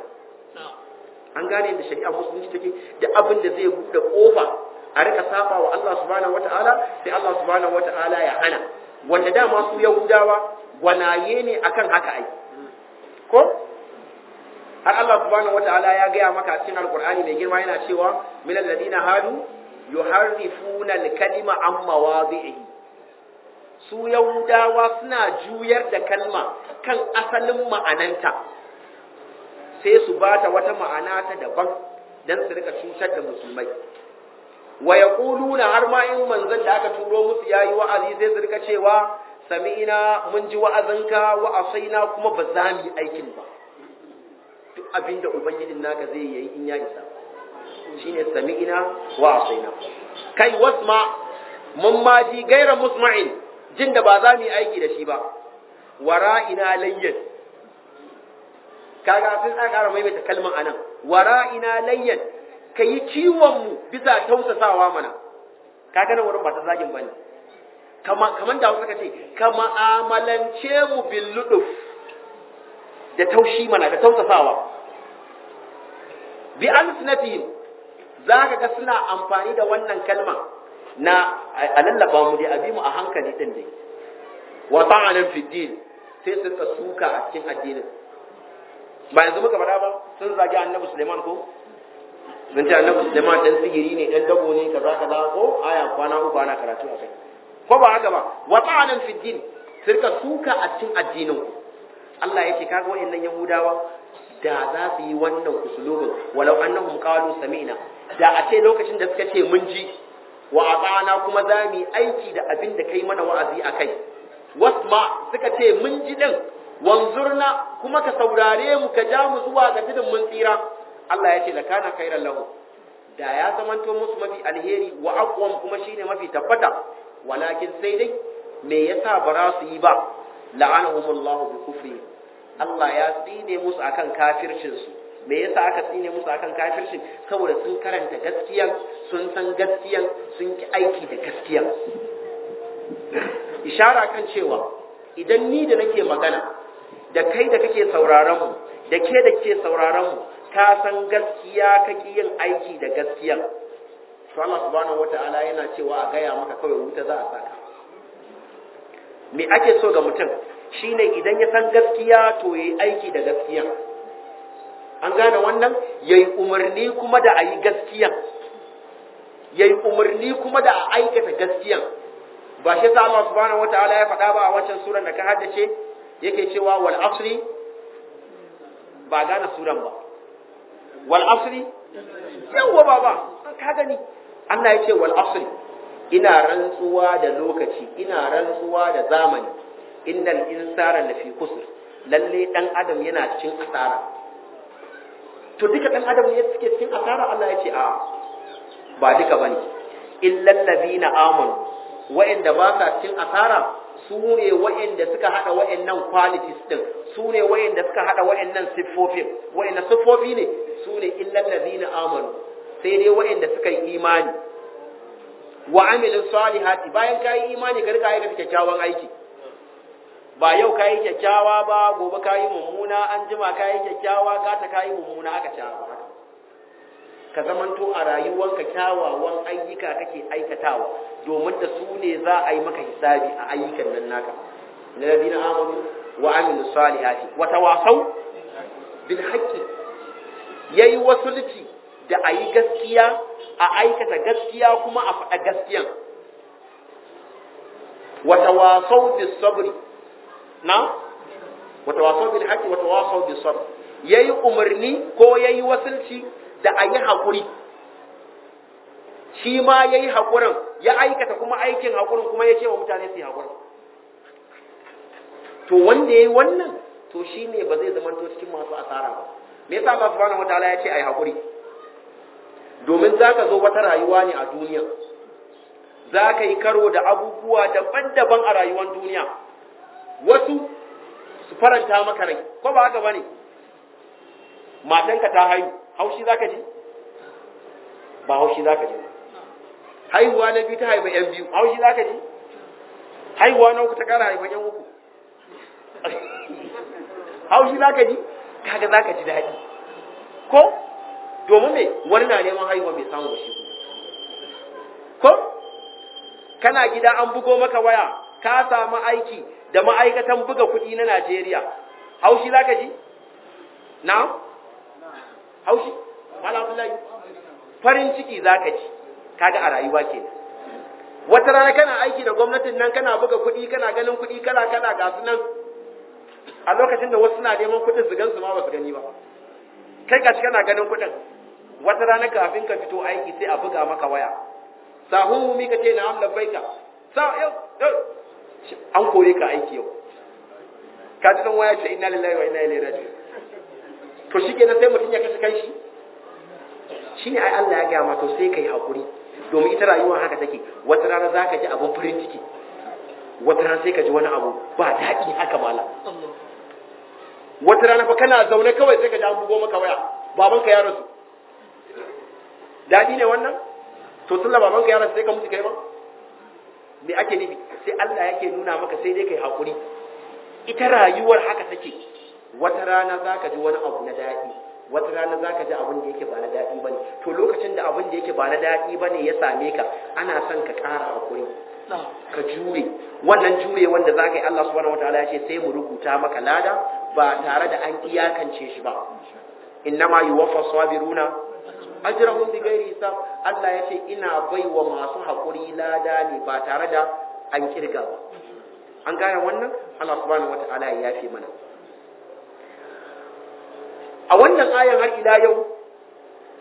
An gane da shari'a musulunci take da abin da zai buɗe ƙofa a rika saba wa Allah subhanahu wata'ala, sai Allah subhanahu wata'ala ya hana. Wanda dama su Yahudawa gwanaye ne akan haka ai, ko har Allah subhanahu wata'ala ya gaya maka cikin alkur'ani mai girma yana cewa min alladina hadu yuharrifuna al-kalima an mawadi'i. Su Yahudawa suna juyar da kalma kan asalin ma'ananta sai su bata wata ma'ana ta daban dan su rika cutar da musulmai. Wa yaquluna har ma in manzon da aka turo musu yayi wa'azi sai su rika cewa sami'ina mun ji wa'azinka wa asaina kuma ba za mu yi aikin ba. Duk abinda ubangijin naka zai yi in ya isa shine sami'ina wa asaina. Kai wasma mun ma ji gaira musma'in, jin da ba za mu yi aiki da shi ba. Wara'ina layyan, kaga sun ƙara maimaita kalman anan, wara'ina layyan, ka yi kiwonmu bisa tausasawa mana. Kaga nan wurin ba ta zagin bane, kaman da suka ce ka ma'amalance mu bil luduf, da taushi mana, da tausasawa. Bi alsinatihim, zaka ga suna amfani da wannan kalma na alallaba mu dai, abi mu a hankali din dai. Wa ta'anan fi din, sai su ka suka a cikin addinin. Ba yanzu muka faɗa ba sun zagi annabi Suleiman ko? Sun ce annabi Suleiman dan sihiri ne, dan dabo ne, kaza kaza ko aya kwana uku ana karatu a kai. Ko ba haka ba? Wa ta'anan fi din, sai ka suka a cikin addinin. Allah yake kaga wayannan Yahudawa da za su yi wannan usulubin walau annahum qalu sami'na, da a ce lokacin da suka ce mun ji wa ata'ana kuma za mu yi aiki da abin da kai mana wa'azi akai wasma suka ce mun ji din wanzurna kuma ka saurare mu ka ja mu zuwa ga tudun mun tsira Allah ya ce lakana khairan lahu da ya zamanto musu mafi alheri wa aqwam kuma shine mafi tabbata walakin sai dai me yasa ba za su yi ba la'anahumullahu bi kufri Allah ya tsine musu akan kafircin su me yasa aka tsine musu akan kafircin saboda sun karanta gaskiya sun san gaskiya sun ki aiki da gaskiya ishara kan cewa idan ni da nake magana da kai da kake sauraron mu da ke da ke sauraron mu ka san gaskiya kake yin aiki da gaskiya to Allah subhanahu wataala yana cewa a gaya maka kawai wuta za a saka me ake so ga mutum shine idan ya san gaskiya to yayi aiki da gaskiya an gane wannan yayi umarni kuma da ayi gaskiya yayi umarni kuma da a aikata gaskiya ba shi sa Allah subhanahu wataala ya faɗa ba a wancan suran da ka haddace yake cewa wal asri ba gane suran ba wal asri yawa baba ka gani Allah ya ce wal asri ina rantsuwa da lokaci ina rantsuwa da zamani innal insana lafi khusr lalle dan adam yana cikin asara to duka dan adam ne suke cikin asara Allah ya ce a ba duka bane illal ladina amanu wa'anda ba sa cikin asara su ne wa'anda suka hada wa'annan qualities din su ne wa'anda suka hada wa'annan siffofin wa'anda siffofi ne su ne illal ladina amanu sai dai wa'anda suka yi imani wa amilu salihati bayan kai imani ka rika aikata kyakkyawan aiki ba yau kai kyakkyawa ba gobe kai mummuna an jima kai kyakkyawa gata kai mummuna aka ci ba ka zamanto a rayuwanka kyawawan ayyuka kake aikatawa domin da su ne za a yi maka hisabi a ayyukan nan naka ladina amanu wa amilu salihati wa tawasaw bil haqqi yayi wasulci da ayi gaskiya a aikata gaskiya kuma a faɗa gaskiyan wa tawasaw bis sabri na wa tawasaw bil haqqi wa tawasaw bis sabr yayi umarni ko yayi wasulci da ayi hakuri shi ma yayi hakurin ya aikata kuma aikin hakurin kuma ya ce wa mutane su yi hakurin to wanda yayi wannan to shine ba zai zama to cikin masu asara ba me yasa Allah subhanahu wataala ya ce ayi hakuri domin zaka zo wata rayuwa ne a duniya zaka yi karo da abubuwa daban-daban a rayuwar duniya wasu su faranta maka rai ko ba haka bane matanka ta haihu haushi zaka ji ba haushi zaka ji haihuwa na biyu ta haifa yan biyu haushi zaka ji haihuwa na uku ta kara haifa yan uku haushi zaka ji kaga zaka ji daɗi ko domin me wani na neman haihuwa bai samu ba shi ko kana gida an bugo maka waya ka samu aiki da ma'aikatan buga kuɗi na Najeriya haushi zaka ji na haushi alhamdulillah farin ciki zaka ji kaga a rayuwa kenan wata rana kana aiki da gwamnatin nan kana buga kuɗi kana ganin kuɗi kala kala ga su nan a lokacin da wasu na neman kuɗin su gansu ma ba su gani ba kai gashi kana ganin kuɗin wata rana kafin ka fito aiki sai a buga maka waya sahun mi ka ce na am labbaika sa yau an kore ka aiki yau ka ji dan waya ce inna lillahi wa inna ilaihi raji'un to shikenan sai mutun ya kashe kanshi shine ai Allah ya ga ma to sai kai hakuri domin ita rayuwa haka take wata rana zaka ji abun farin ciki wata rana sai ka ji wani abu ba daɗi haka mala wata rana fa kana zaune kawai sai ka ji an bugo maka waya babanka ya rasu daɗi ne wannan to tun da babanka ya rasu sai ka mutu kai ma me ake nufi sai Allah yake nuna maka sai dai kai hakuri ita rayuwar haka take wata rana zaka ji wani abu na daɗi wata rana zaka ji abin da yake ba na daɗi bane to lokacin da abin da yake ba na daɗi bane ya same ka ana son ka ƙara hakuri ka jure wannan jure wanda zaka yi Allah subhanahu wataala ya ce sai mu rubuta maka lada ba tare da an iyakance shi ba innama yuwaffa sabiruna ajrahum bighairi hisab Allah ya ce ina baiwa masu hakuri lada ne ba tare da an kirga ba an gane wannan Allah subhanahu wataala ya yafe mana a wannan ayan har ila yau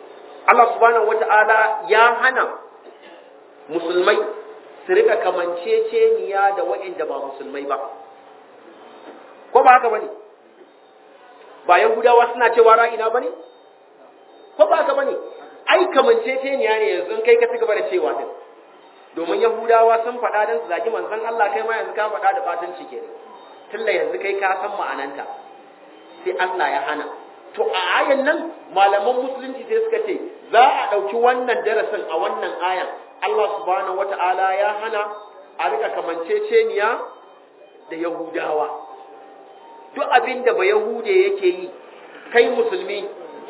Allah subhanahu wata'ala ya hana musulmai su rika kamanceceniya da waɗanda ba musulmai ba, ko ba haka bane? Ba Yahudawa suna cewa ra'ina bane, ko ba haka bane? Ai kamanceceniya ne yanzu kai ka ci gaba da cewa din, domin Yahudawa sun faɗa don su zagi manzon Allah, kai ma yanzu ka faɗa da batanci kenan, tunda yanzu kai ka san ma'ananta, sai Allah ya hana. To a ayan nan malaman musulunci sai suka ce za a ɗauki wannan darasin a wannan ayan. Allah subhanahu wata'ala ya hana a rika kamanceceniya da Yahudawa. Duk abin da ba Yahude yake yi, kai musulmi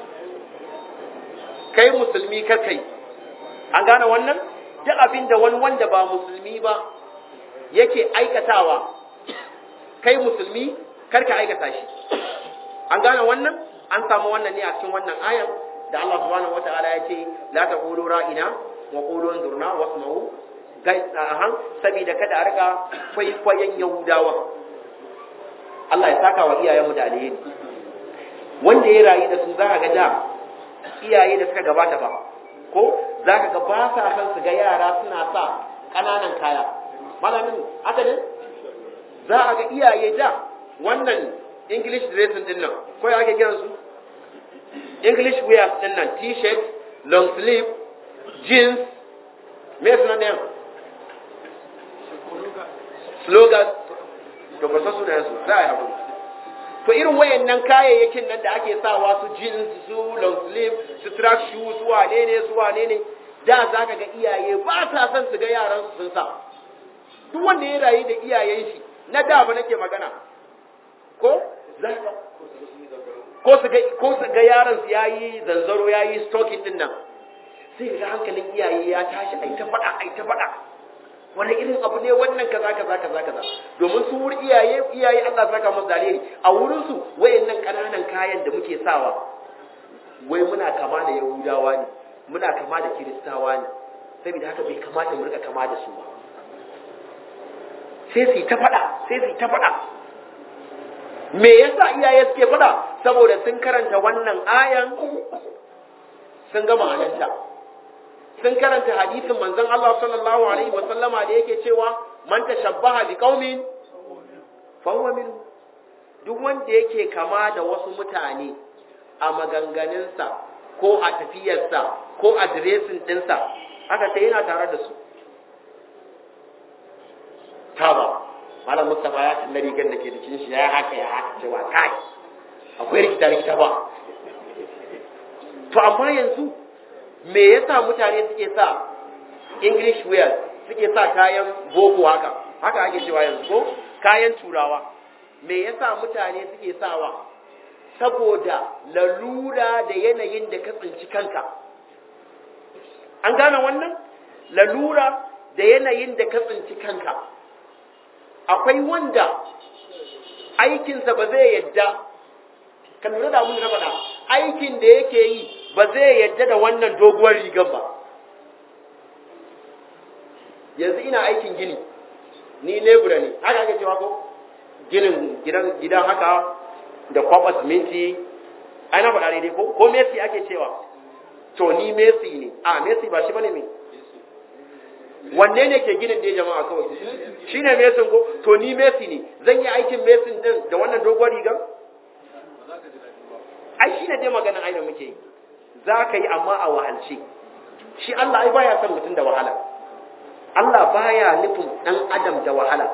kar kai. An gane wannan? Duk abin da wani wanda ba musulmi ba yake aikatawa, kai musulmi kar ka aikata shi. An gane wannan? An samu wannan ne a cikin wannan ayan da Allah subhanahu wataala ya ce la taqulu ra'ina wa qulu anzurna wasma'u sabida kada a riga kwaikwayon Yahudawa. Allah ya saka wa iyayenmu da alheri. Wanda ya rayu da su za ka ga da iyaye da suka gabata ba, ko za ka ga ba sa san su ga yara suna sa ƙananan kaya. Malamin haka ne? Za a ga iyaye da wannan English dressing din nan, ko ya ake kiran su? English wear din nan, t-shirt, long sleeve, jeans, me suna da yan? Slogan, to ba su da yansu, za a yi haƙuri. To irin wayannan kayayyakin nan da ake sawa su jeans, su long sleeve, su track shoes, su wane ne, da za ka ga iyaye ba sa son su ga yaran su sun sa. Duk wanda ya rayu da iyayen shi, na da ba nake magana. Ko su ga yaron su yayi zanzaro yayi stocking din nan, sai ga hankalin iyaye ya tashi ai ta fada wani irin abu ne wannan kaza domin su wuri iyaye Allah saka musu dalili a wurin su wayannan kananan kayan da muke sawa wai muna kama da Yahudawa ne, muna kama da Kiristawa ne, saboda haka bai kamata mu rika kama da su ba. Sai su ta fada me yasa iyaye suke fada? Saboda sun karanta wannan ayan sun ga ma'anarta, sun karanta hadisin manzon Allah sallallahu alaihi wa sallama da yake cewa man tashabbaha bi qaumin fa huwa minhu. Duk wanda yake kama da wasu mutane a maganganunsa ko a tafiyarsa ko a dressing dinsa, aka ce yana tare da su. Taba Malam Mustapha ya kalli rigar da ke jikin shi ya haka cewa kai akwai rikita ba. To amma yanzu me yasa mutane suke sa English wear, suke sa kayan boko haka ake cewa yanzu ko kayan turawa? Me yasa mutane suke sawa? Saboda lalura da yanayin da ka tsinci kanka. An gane wannan? Lalura da yanayin da ka tsinci kanka. Akwai wanda aikinsa ba zai yadda, ka lura da abin da na faɗa, aikin da yake yi ba zai yadda da wannan doguwar rigar ba. Yanzu ina aikin gini, ni lebura ne, haka ake cewa ko? Gidan haka da kwaɓa siminti, ai na faɗa daidai ko Messi ake cewa? To ni Messi ne, Messi ba shi bane me? Wanne ne ke ginin da jama'a kawai? Shi ne Messi ko? To ni Messi ne, zan yi aikin Messi din da wannan dogon rigar? Ai shi ne dai maganin ai da muke yi. Za ka yi amma a wahalce. Shi Allah ai baya son mutum da wahala. Allah baya nufin ɗan adam da wahala.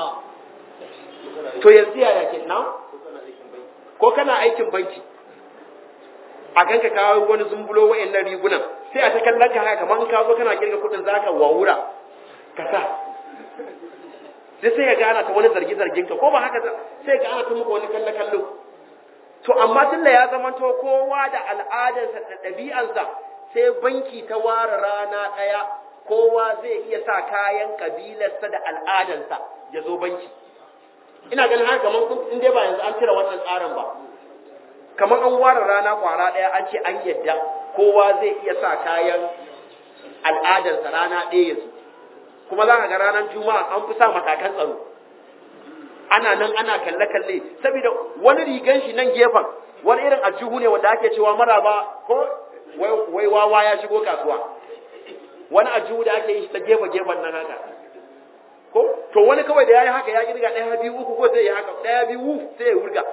To yanzu yaya ke na? Ko kana aikin banki? A kanka kawo wani zumbulo wa'annan rigunan, sai a ta kallon ka haka kamar in ka zo kana kirga kudin zaka wawura ka sa. Sai ya gana ta wani zargi-zargin ka, ko ba haka sai ga ana ta muka wani kallo. To amma tunda ya zamanto kowa da al'adarsa da ɗabi'arsa, sai banki ta ware rana ɗaya kowa zai iya sa kayan kabilarsa da al'adarsa ya zo banki. Ina ganin haka kamar in dai ba yanzu an cire wannan tsarin ba. Kamar an ware rana kwara ɗaya an ce an yadda kowa zai iya sa kayan al'adarsa rana ɗaya ya zo. Kuma za ka ga ranar Juma'a an fi sa matakan tsaro. Ana nan ana kalle-kalle, saboda wani rigan shi nan gefen, wani irin aljihu ne wanda ake cewa maraba ko wai wawa ya shigo kasuwa, wani ajiyu da ake yi ta gefen nan haka ko to wani kawai da yayi haka ya kirga 1 2 3 ko sai ya haka 1 2 sai ya wurga.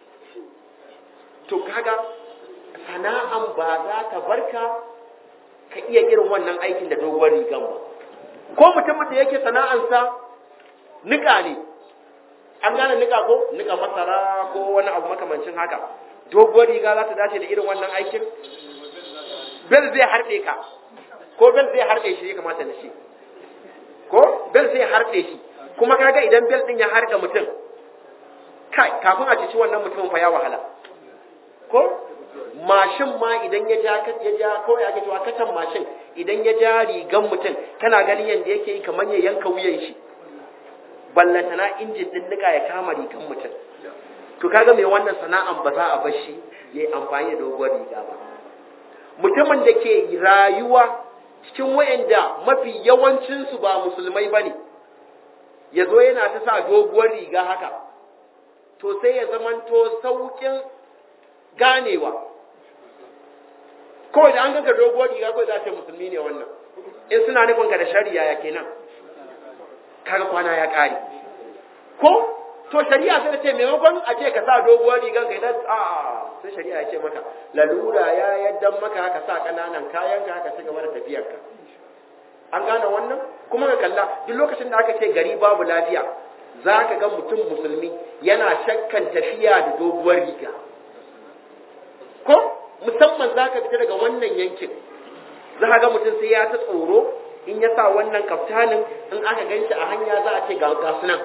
To kaga sana'an ba za ta barka ka iya irin wannan aikin da doguwar rigan ba. Ko mutumin da yake sana'ansa nika ne, an gane nika ko nika masara ko wani abu makamancin haka, doguwar riga za ta dace da irin wannan aikin? Bel zai harɗe ka, ko bel zai harɗe shi ya kamata na shi, ko bel zai harɗe shi, kuma kaga idan bel ɗin ya harɗe mutum, kai kafin a cici wannan mutumin fa ya wahala. Ko mashin ma idan ya ja ko ya ke cewa katan mashin idan ya ja rigan mutum kana ganin yanda yake yi kamar ya yanka wuyan shi, ballantana injin din nika ya kama rigan mutum. To kaga mai wannan sana'an ba za a bar shi ya yi amfani da doguwar riga ba. Mutumin da ke rayuwa cikin wayanda mafi yawancinsu ba musulmai bane, ya zo yana ta sa doguwar riga haka, to sai ya zamanto saukin ganewa. Kawai da an ganka doguwar riga kawai za ta musulmi ne wannan, in suna nufin ka da shari'a ya kenan, kaga kwana ya kare. Ko to shari'a sai ta ce maimakon a ce ka sa doguwar rigan ka idan sai shari'a ya ce maka lalura ya yaddan maka haka sa kananan kayan ka haka cigaba da tafiyar ka. An gane wannan? Kuma ka kalla duk lokacin da aka ce gari babu lafiya, za ka ga mutum musulmi yana shakkan tafiya da doguwar riga. Ko musamman za ka fita daga wannan yankin, za ka ga mutum sai ya ta tsoro in ya sa wannan kaftanin, in aka ganshi a hanya za a ce ga sunan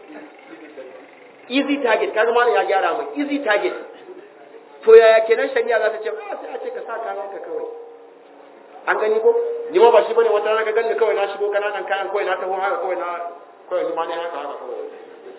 easy target, ka zama ya gyara mai easy target. To yaya kenan shari'a za ta ce sai a ce ka sa kayan ka kawai. An gani ko ni ma ba shi bane, wata rana ka ganni kawai na shigo kananan kayan kawai na taho haka kawai ni ma ne haka kawai.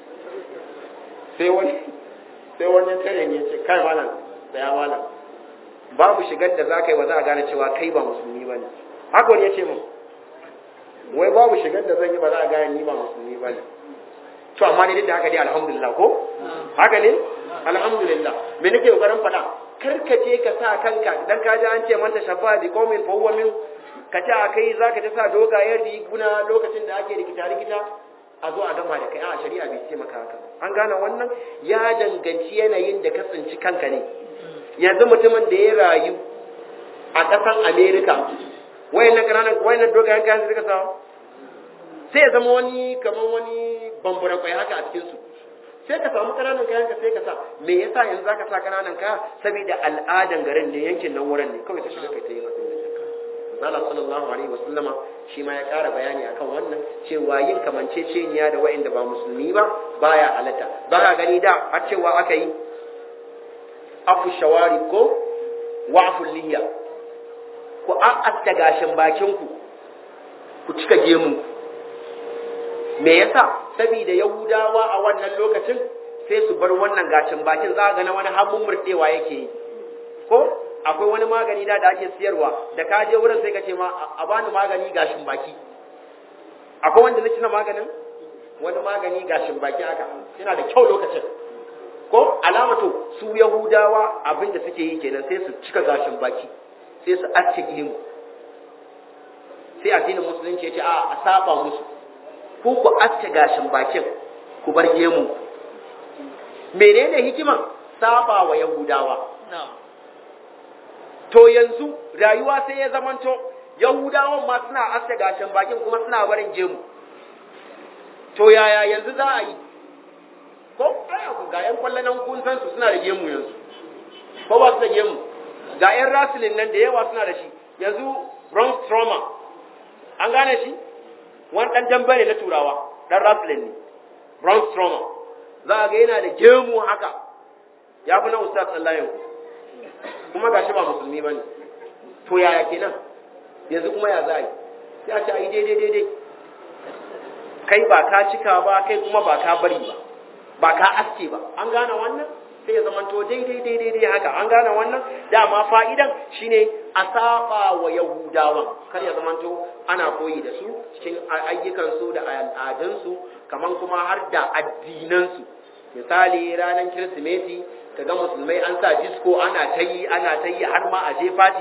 Sai wani tare ne ce kai malam da ya malam, babu shigar da za ka yi ba za a gane cewa kai ba musulmi ba ne. Haka wani ya ce min, wai babu shigar da zan yi ba za a gane ni ba musulmi ba ne. To amma ne duk da haka dai alhamdulillah ko? Haka ne? Alhamdulillah. Me nake kokarin faɗa? Kar ka je ka sa kanka dan ka ji an ce manta shafa bi qaumin fa huwa min, ka ce akai zaka ta sa dogayen riguna lokacin da ake rikita a zo a gama da kai. A shari'a bai ce maka haka. An gane wannan? Ya danganci yanayin da ka tsinci kanka ne. Yanzu mutumin da ya rayu a ƙasar Amerika, wayannan dogayen kayan suka sa, sai ya zama wani kamar wani bambara kwai haka a cikinsu. Sai ka samu ƙananan kayan ka sai ka sa. Me yasa yanzu za ka sa ƙananan kaya? Saboda al'adan garin ne, yankin nan wurin ne, kawai ta shiga kai ta yi matsayin da Allah sallallahu alaihi wasallama shi ma ya ƙara bayani akan wannan, cewa yin kamanceceniya da wa'inda ba musulmi ba baya halatta. Ba ka gani da har cewa aka yi afu shawari ko wa'fu lihiya, ku a'atta gashin bakinku, ku cika gemun. Me yasa? Saboda Yahudawa a wannan lokacin sai su bar wannan gashin bakin, za ga na wani habun murtewa yake yi. Ko akwai wani magani da ake siyarwa, da ka je wurin sai ka ce ma a bani magani gashin baki. Akwai wanda nake na maganin wani magani gashin baki haka, yana da kyau lokacin. Ko alamato su Yahudawa abin da suke yi kenan, sai su cika gashin baki, sai su aske gemu. Sai addinin musulunci ya ce a saba musu, ku aske gashin bakin, ku bar gemu. Menene hikiman? Saba wa Yahudawa. To yanzu rayuwa sai ya zamanto Yahudawan ma suna aske gashin bakin kuma suna barin gemu. To yaya yanzu za a yi? Ko ga yan kwallon nan kun san su suna da gemu yanzu, ko ba su da gemu? Ga yan wrestling nan da yawa suna da shi yanzu. Braun Strowman, an gane shi? Wani dan dambe ne na turawa, dan wrestling ne. Braun Strowman za a ga yana da gemu haka, ya fi na Ustaz Sallayan, kuma gashi ba musulmi bane. To yaya kenan? Yanzu kuma ya za a yi? Sai a ce a yi daidai. Kai ba ka cika ba, kai kuma ba ka bari ba ka aske ba. An gane wannan? Sai ya zamanto daidai haka. An gane wannan? Dama fa'idan shine a saba wa Yahudawan, kar ya zamanto ana koyi da su cikin ayyukansu da al'adunsu, kaman kuma har da addinansu. Misali ranar Kirsimeti kaga musulmai an sa disco ana ta yi har ma a je fati.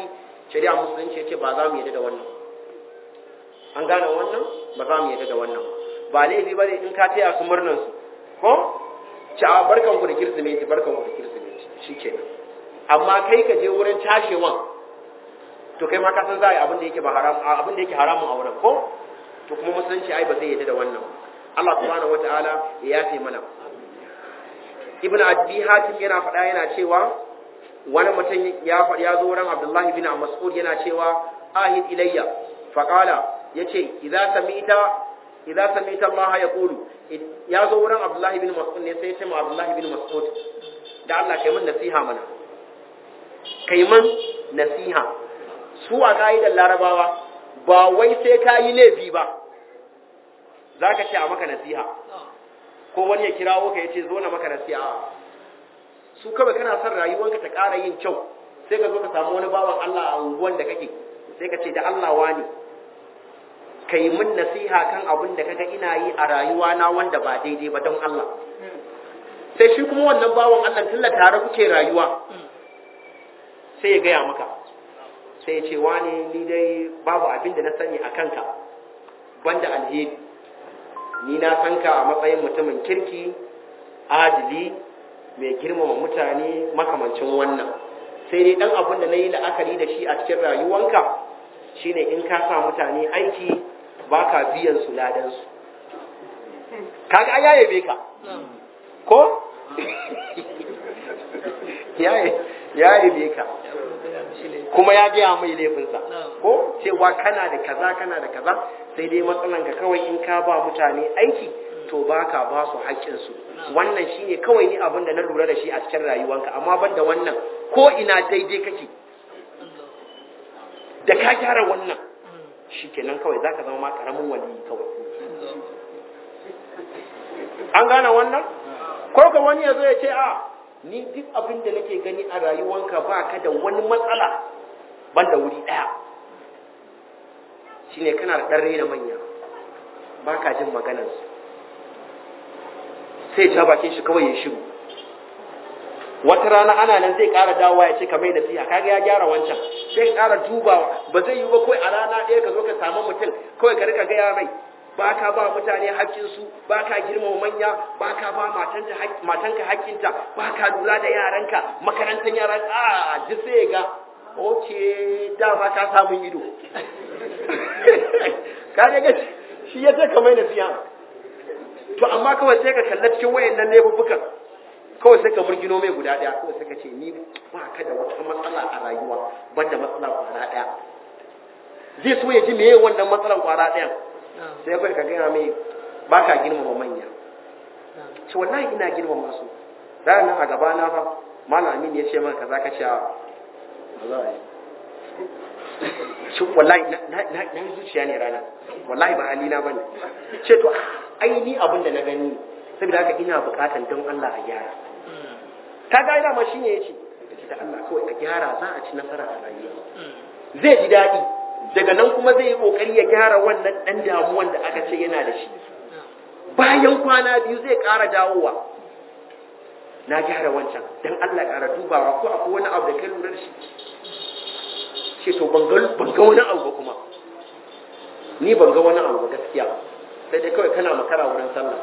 shari'a musulunci ce ba za mu yadda da wannan. An gane wannan? Ba za mu yadda da wannan ba laifi ba ne in ka taya su murnan su ko ci a barkanku da kirsimeti shikenan, amma kai ka je wurin tashewan to kai ma ka san za a yi abin da yake ba haram, abin da yake haramun a wurin ko to kuma musulunci ai ba zai yadda da wannan. Allah subhanahu wataala ya yafe mana. Ibn Abi Hatim yana faɗa yana cewa wani mutum ya zo wurin Abdullahi bin Mas'ud yana cewa ahid ilayya faqala yace idza samita Allah yaqulu, ya zo wurin Abdullahi bin Mas'ud ne sai ya ce ma Abdullahi bin Mas'ud da Allah kai min nasiha mana, kai min nasiha. Su a ka'idar Larabawa ba wai sai ka yi laifi ba za ka ce a maka nasiha, ko wani ya kirawo ka ya ce zo na maka nasiha. Su kawai kana son rayuwanka ta ƙara yin kyau sai ka zo ka samu wani bawan Allah a unguwan da kake sai ka ce da Allah wani ka yi min nasiha kan abin da kaga ina yi a rayuwa na wanda ba daidai ba don Allah. Sai shi kuma wannan bawan Allah tunda tare kuke rayuwa sai ya gaya maka, sai ya ce wani ni dai babu abin da na sani a kanka banda alheri, ni na san ka a matsayin mutumin kirki adili mai girmama mutane makamancin wannan, sai dai dan abin da na yi la'akari da shi a cikin rayuwanka shine in ka sa mutane aiki ba ka biyan su ladansu. Kaga ya yabe ka ko ya yabe ka kuma ya gaya mai laifinsa ko cewa kana da kaza sai dai matsalanka kawai in ka ba mutane aiki to baka ba su haƙƙinsu. Wannan shine kawai ni abin da na lura da shi a cikin rayuwanka, amma banda wannan ko ina daidai kake da ka gyara wannan shikenan kawai zaka zama ma karamin wali kawai. An gane wannan? Ko ka wani yazo ya ce a ni duk abin da nake gani a rayuwanka baka da wani matsala banda wuri daya, shine kana da dan raina manya baka jin maganarsu, sai ja bakin shi kawai ya shiru. Wata rana ana nan zai ƙara dawowa ya ce ka mai nasiha, kaga ya gyara wancan, sai ka ƙara dubawa. Ba zai yi ba kawai a rana ɗaya ka zo ka samu mutum kawai ka rika gaya mai ba ka ba mutane haƙƙinsu, ba ka girmama manya, ba ka ba matanka haƙƙinta, ba ka lura da yaranka, makarantar yaran ji sai ga oke dama ka samun ido. Ka ga shi ya ce ka mai nasiha. To amma kawai sai ka kalla cikin wayannan laifuffukan kawai sai ka murgino mai guda daya, kawai sai ka ce ni ba ka da wata matsala a rayuwa banda matsala kwara daya. Zai so ya ji meye wannan matsalan kwara dayan, sai kai ka gaya mai ba ka girmama manya. Ce wallahi ina girmama su. Ranar a gaba na fa malamin ya ce maka kaza ka ce wallahi shi wallahi na zuciya ne rana, wallahi ba halina bane. Ce to ai ni abin da na gani saboda haka ina bukatan don Allah a gyara. Ka ga ina ma shine yace da Allah kawai a gyara za a ci nasara a rayuwa. Zai ji daɗi daga nan kuma zai yi kokari ya gyara wannan dan damuwan da aka ce yana da shi. Bayan kwana biyu zai ƙara dawowa, na gyara wancan dan Allah ya ƙara dubawa ko akwai wani abu da kai lura da shi. Ce to ban ga wani abu ba kuma ni ban ga wani abu ba gaskiya, sai dai kawai kana makara wurin sallah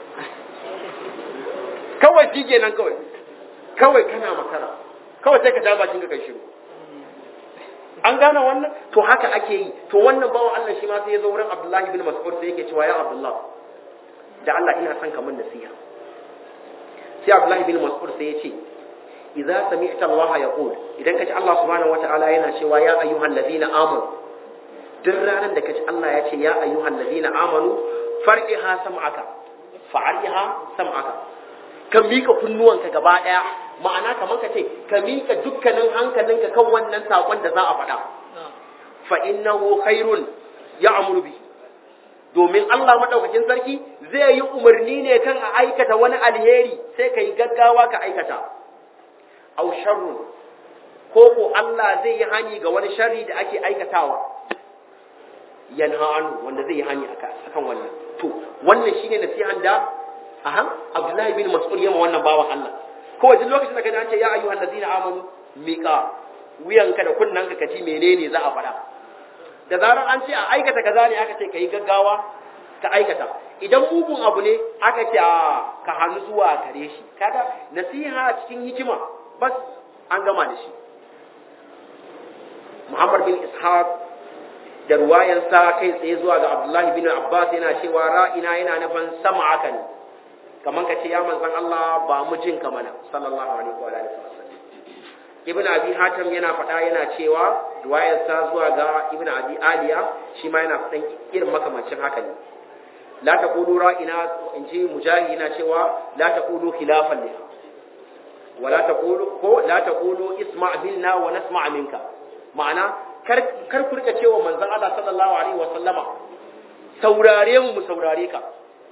kawai shi kenan kawai kana makara kawai sai ka ja bakin ka kai shiru. An gane wannan? To haka ake yi. To wannan bawan Allah shi ma sai ya zo wurin Abdullahi bin Mas'ud sai yake cewa ya Abdullah da Allah ina son ka mun nasiha. Sai Abdullahi bin Mas'ud sai ya ce idza sami'ta Allah yaqul, idan kaji Allah subhanahu wataala yana cewa ya ayyuhal ladina amanu, duk ranar da kaji Allah ya ce ya ayyuhal ladina amanu far'iha sam'aka fa'ariha sam'aka, ka mika kunnuwanka gaba daya, ma'ana kamar ka ce ka mika dukkanin hankalinka kan wannan sakon da za a faɗa. Fa innahu khairun ya'muru bi, domin Allah madaukakin sarki zai yi umarni ne kan a aikata wani alheri sai ka yi gaggawa ka aikata. Aw sharrun, ko Allah zai yi hani ga wani sharri da ake aikatawa, yanha anhu, wanda zai yi hani akan wannan. To wannan shine nasihan da Abdullahi bin Mas'ud yamma wannan bawan Allah. Ko duk lokacin da kaje an ce ya ayyuhal ladina amanu miƙa wuyanka da kunnanka ka ji menene za a faɗa. Da zarar an ce a aikata kaza ne aka ce ka yi gaggawa ka aikata, idan mugun abu ne aka ce ka hannu zuwa gare shi, kaga nasiha cikin hikima bas an gama da shi. Muhammad bin Ishaq da ruwayansa kai tsaye zuwa ga Abdullahi bin Abbas yana cewa ra'ina yana nufin sama aka ne, kamar ka ce ya manzan Allah ba mu jin ka mana sallallahu alaihi wa sallam. Ibn Abi Hatim yana faɗa yana cewa ruwayarsa zuwa ga Ibn Abi Aliya shi ma yana faɗan irin makamancin haka ne. La taqulu ra'ina, in ji Mujahid yana cewa la taqulu khilafan liha wa la taqulu isma' minna wa nasma' minka, ma'ana kar ku rika cewa manzon Allah sallallahu alaihi wa sallama saurare mu saurare ka.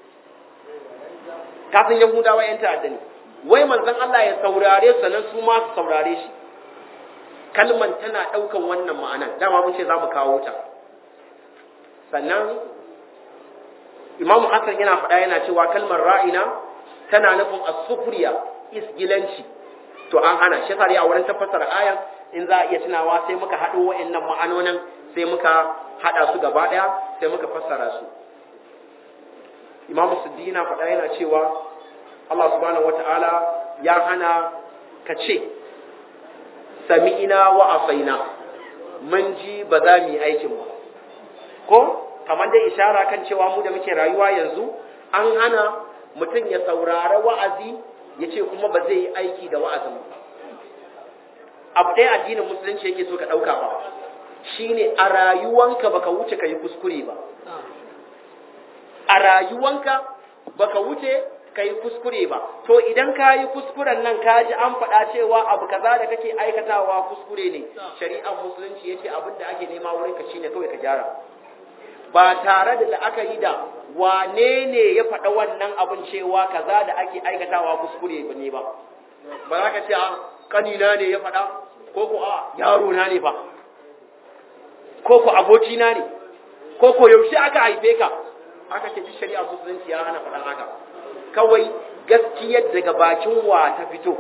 Kafin Yahudawa yan ta'adda ne, wai manzon Allah ya saurare su nan su ma su saurare shi. Kalman tana ɗaukan wannan ma'anan, dama mun ce za mu kawo ta. Sannan Imam Hassan yana faɗa yana cewa kalmar ra'ina tana nufin as-sufriya, isgilanci. To an hana shi sai a wurin tafsir ayan in za a iya tunawa sai muka haɗo wa'annan ma'anonin sai muka haɗa su gaba ɗaya sai muka fassara su. Imam Suddi yana faɗa yana cewa Allah subhanahu wata'ala ya hana ka ce sami'ina wa asaina, mun ji ba za mu yi aikin ba, ko kamar dai ishara kan cewa mu da muke rayuwa yanzu an hana mutum ya saurara wa'azi ya ce kuma ba zai yi aiki da wa'azin ba. Abu ɗaya addinin musulunci yake so ka ɗauka ba shine a rayuwanka baka wuce ka yi kuskure ba, a rayuwanka baka wuce ka yi kuskure ba. To idan ka yi kuskuren nan ka ji an faɗa cewa abu kaza da kake aikatawa kuskure ne, shari'ar musulunci yace abin da ake nema wurin ka shine kawai ka gyara, ba tare da la'akari da wane ne ya faɗa wannan abin cewa kaza da ake aikatawa kuskure ne ba. Ba za ka ce a kanina ne ya faɗa, ko ko a yaro na ne fa, ko ko abokina ne, ko ko yaushe aka haife ka. Aka ce shari'a musulunci ya hana faɗan haka. Kawai gaskiyar daga bakin wa ta fito,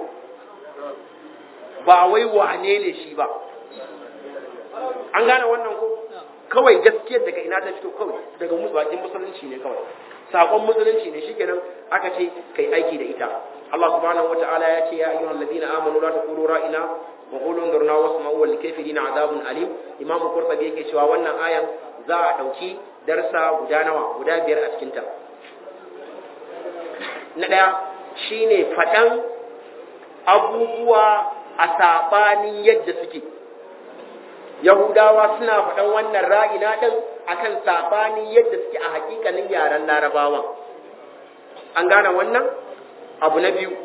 ba wai wane ne shi ba. An gane wannan ko? Kawai gaskiyar daga ina ta fito, kawai daga bakin musulunci ne, kawai sakon musulunci ne, shikenan aka ce kai aiki da ita. Allah subhanahu wataala ya ce ya ayyuhal ladina amanu la taqulu ra'ina wa qulu anzurna wasma'u wal kafirina azabun alim. Imam Qurtubi yake cewa wannan ayan za a dauki darsa guda nawa, guda 5 a cikin ta. Na daya shine fadan abubuwa a sabanin yadda suke. Yahudawa suna faɗan wannan ra'ina ɗin akan saɓanin yadda suke a hakikanin yaren Larabawan. An gane wannan? Abu na biyu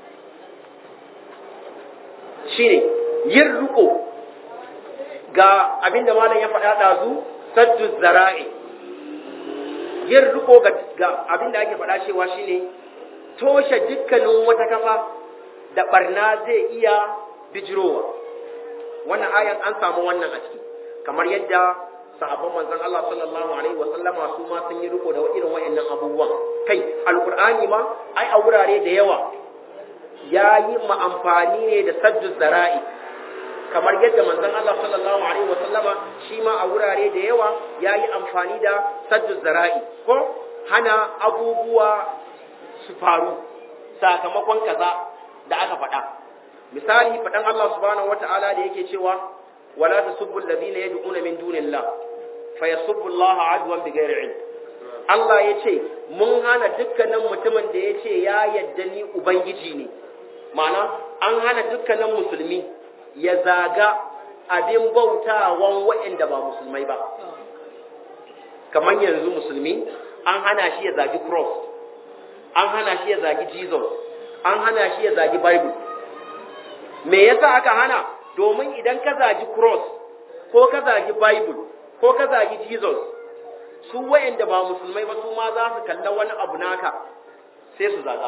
shine yin riko ga abinda malam ya faɗa ɗazu, saddu zara'i. Yin riko ga abinda ake faɗa cewa shine toshe dukkanin wata kafa da ɓarna zai iya bijirowa. Wannan ayan an samu wannan a ciki, kamar yadda sahabban manzon Allah sallallahu alaihi wa sallama su ma sun yi riko da irin wayannan abubuwan. Kai alqur'ani ma ai a wurare da yawa yayi ma amfani ne da saddu zara'i, kamar yadda manzon Allah sallallahu alaihi wa sallama shi ma a wurare da yawa yayi amfani da saddu zara'i, ko hana abubuwa su faru sakamakon kaza da aka faɗa. Misali faɗan Allah subhanahu wata'ala da yake cewa wala tasubbu alladhina yad'una min dunillah fayasubbu Allah adwan bighairi ilm. Allah yace mun hana dukkanin mutumin da yace ya yadda ni ubangiji ne, ma'ana an hana dukkanin musulmi ya zaga abin bautawan waɗanda ba musulmai ba. Kamar yanzu musulmi an hana shi ya zagi cross, an hana shi ya zagi Jesus, an hana shi ya zagi Bible. Me yasa aka hana? Domin idan ka zagi cross ko ka zagi Bible ko ka zagi Jesus, su wayanda ba musulmai ba su ma za su kalla wani abu naka sai su zaga.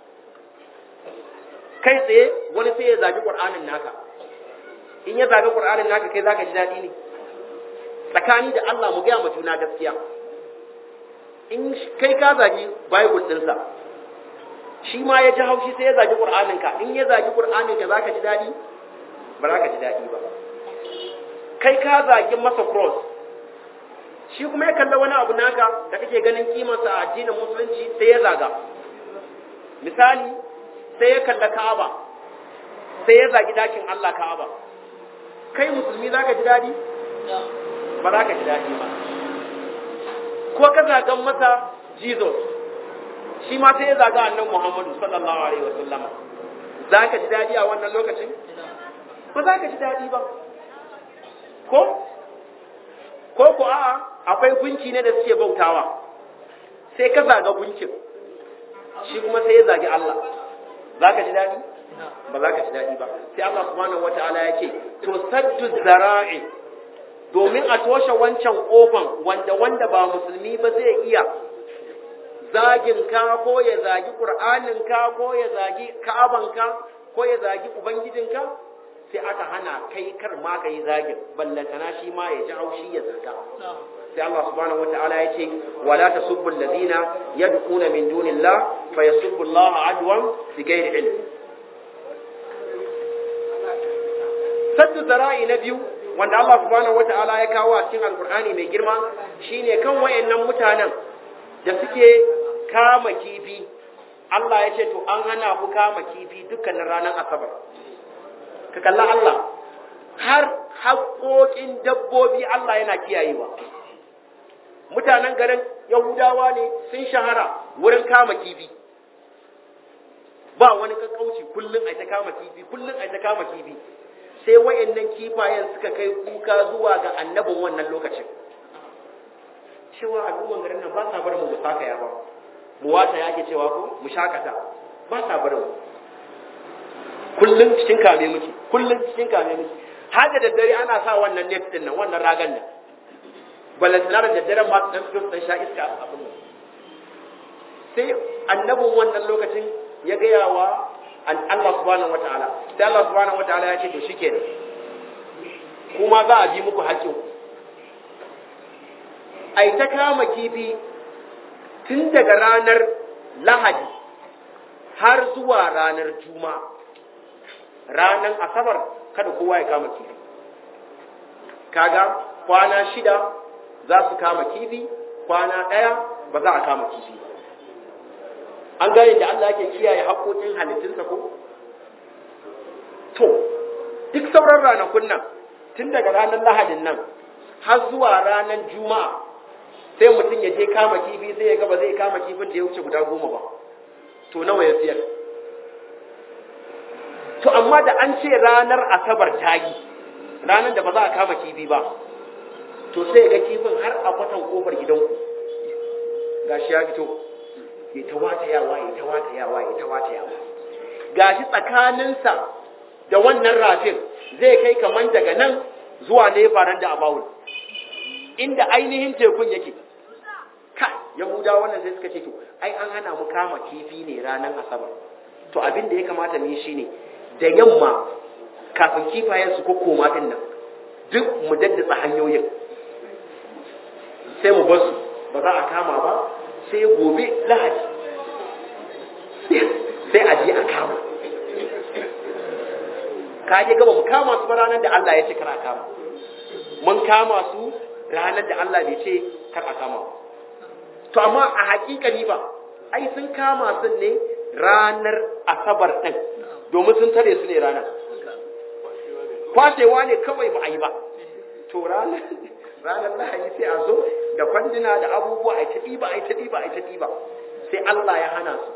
Kai tsaye wani sai ya zagi Qur'anin naka. In ya zagi Qur'anin naka kai zaka ji dadi ne? Tsakani da Allah mu ga mu juna gaskiya. In kai ka zagi Bible ɗinsa, shi ma ya ji haushi sai ya zagi Qur'aninka. In ya zagi Qur'aninka zaka ji dadi? ba za ka ji daɗi ba. Kai ka zagi masa cross, shi kuma ya kalla wani abu naka da kake ganin kimarsa a addinin musulunci sai ya zaga. Misali, sai ya kalla Ka'aba, sai ya zagi dakin Allah Ka'aba. Kai musulmi za ka ji daɗi? Ba za ka ji daɗi ba. Ko ka zagan masa Jesus, shi ma sai ya zaga annabi Muhammadu sallallahu alaihi wa sallama. Za ka ji daɗi a wannan lokacin? Ba za ka ji daɗi ba. Ko a'a akwai gunki ne da suke bautawa, sai ka zaga gunkin, shi kuma sai ya zagi Allah. Za ka ji daɗi? Ba za ka ji daɗi ba. Sai Allah subhanahu wata'ala ya ce to saddu zara'i, domin a toshe wancan kofan wanda ba musulmi ba zai iya zagin ka ko ya zagi Qur'anin ka ko ya zagi Ka'aban ka ko ya zagi ubangijin ka, sai aka hana kai kar ma kai zagin, ballantana shi ma ya ji haushi ya zaga. sai Allah subhanahu wataala ya ce wala tasubbu alladhina yad'una min dunillah fayasubbu Allah adwan bighairi ilm. Saddu zara'i na biyu wanda Allah subhanahu wataala ya kawo a cikin alqur'ani mai girma shine kan wayannan mutanen da suke kama kifi. Allah ya ce to an hana ku kama kifi dukkanin ranar asabar. Ka kalla Allah har haƙoƙin dabbobi Allah yana kiyayewa. Mutanen garin Yahudawa ne sun shahara wurin kama kifi. Ba wani kakkauci kullum ai ta kama kifi, kullum ai ta kama kifi. Sai wayannan kifayen suka kai kuka zuwa ga annabin wannan lokacin. Cewa al'umman garin nan ba sa bar mu musakaya ba. Mu wata yake cewa ko mu shakata. Ba sa bar mu. Kullum cikin kame muke, kullum cikin kame muke. Har da daddare ana sa wannan net din nan, wannan ragan nan. Balantana da daddare ma dan fito dan sha iska a abin nan. Sai annabin wannan lokacin ya gaya wa Allah subhanahu wataala. Sai Allah subhanahu wataala ya ce to shikenan. Kuma za a bi muku haƙƙin ku. Ai ta kama kifi tun daga ranar Lahadi har zuwa ranar Juma'a. Ranar Asabar kada kowa ya kama kifi. Kaga kwana 6 za su kama kifi, kwana 1 ba za a kama kifi ba. An ga yadda Allah yake kiyaye haƙoƙin halittunsa ko? To, duk sauran ranakun nan, tun daga ranar Lahadin nan har zuwa ranar Juma'a, sai mutum ya je kama kifi sai ya ga ba zai kama kifin da ya wuce guda 10 ba. To nawa ya siyar? To amma da an ce ranar Asabar ta yi, ranar da ba za a kama kifi ba, to sai ga kifin har a kwatan kofar gidanku. Gashi ya fito, ya ta wata yawa, ya ta wata yawa, ya ta wata yawa. Gashi tsakaninsa da wannan rafin zai kai kaman daga nan zuwa ne faran da abawul, inda ainihin tekun yake. Ka Yahuda wannan sai suka ce to, ai an hana mu kama kifi ne ranar Asabar. To abin da ya kamata mu yi shine da yamma kafin kifayen su kokkoma din nan duk mu daddatsa hanyoyin sai mu basu ba za a kama ba sai gobe Lahadi sai a je a kama. Ka je gaba mu kama su ranar da Allah ya ce kar a kama, mun kama su ranar da Allah bai ce kar a kama. To amma a hakikani ba ai sun kama su ne ranar Asabar din domin sun tare su ne ranar. Kwashewa ne kawai ba a yi ba. To ranar Lahadi sai a zo da kwandina da abubuwa a ta ɗiba, a ta ɗiba, a ta ɗiba. Sai Allah ya hana su.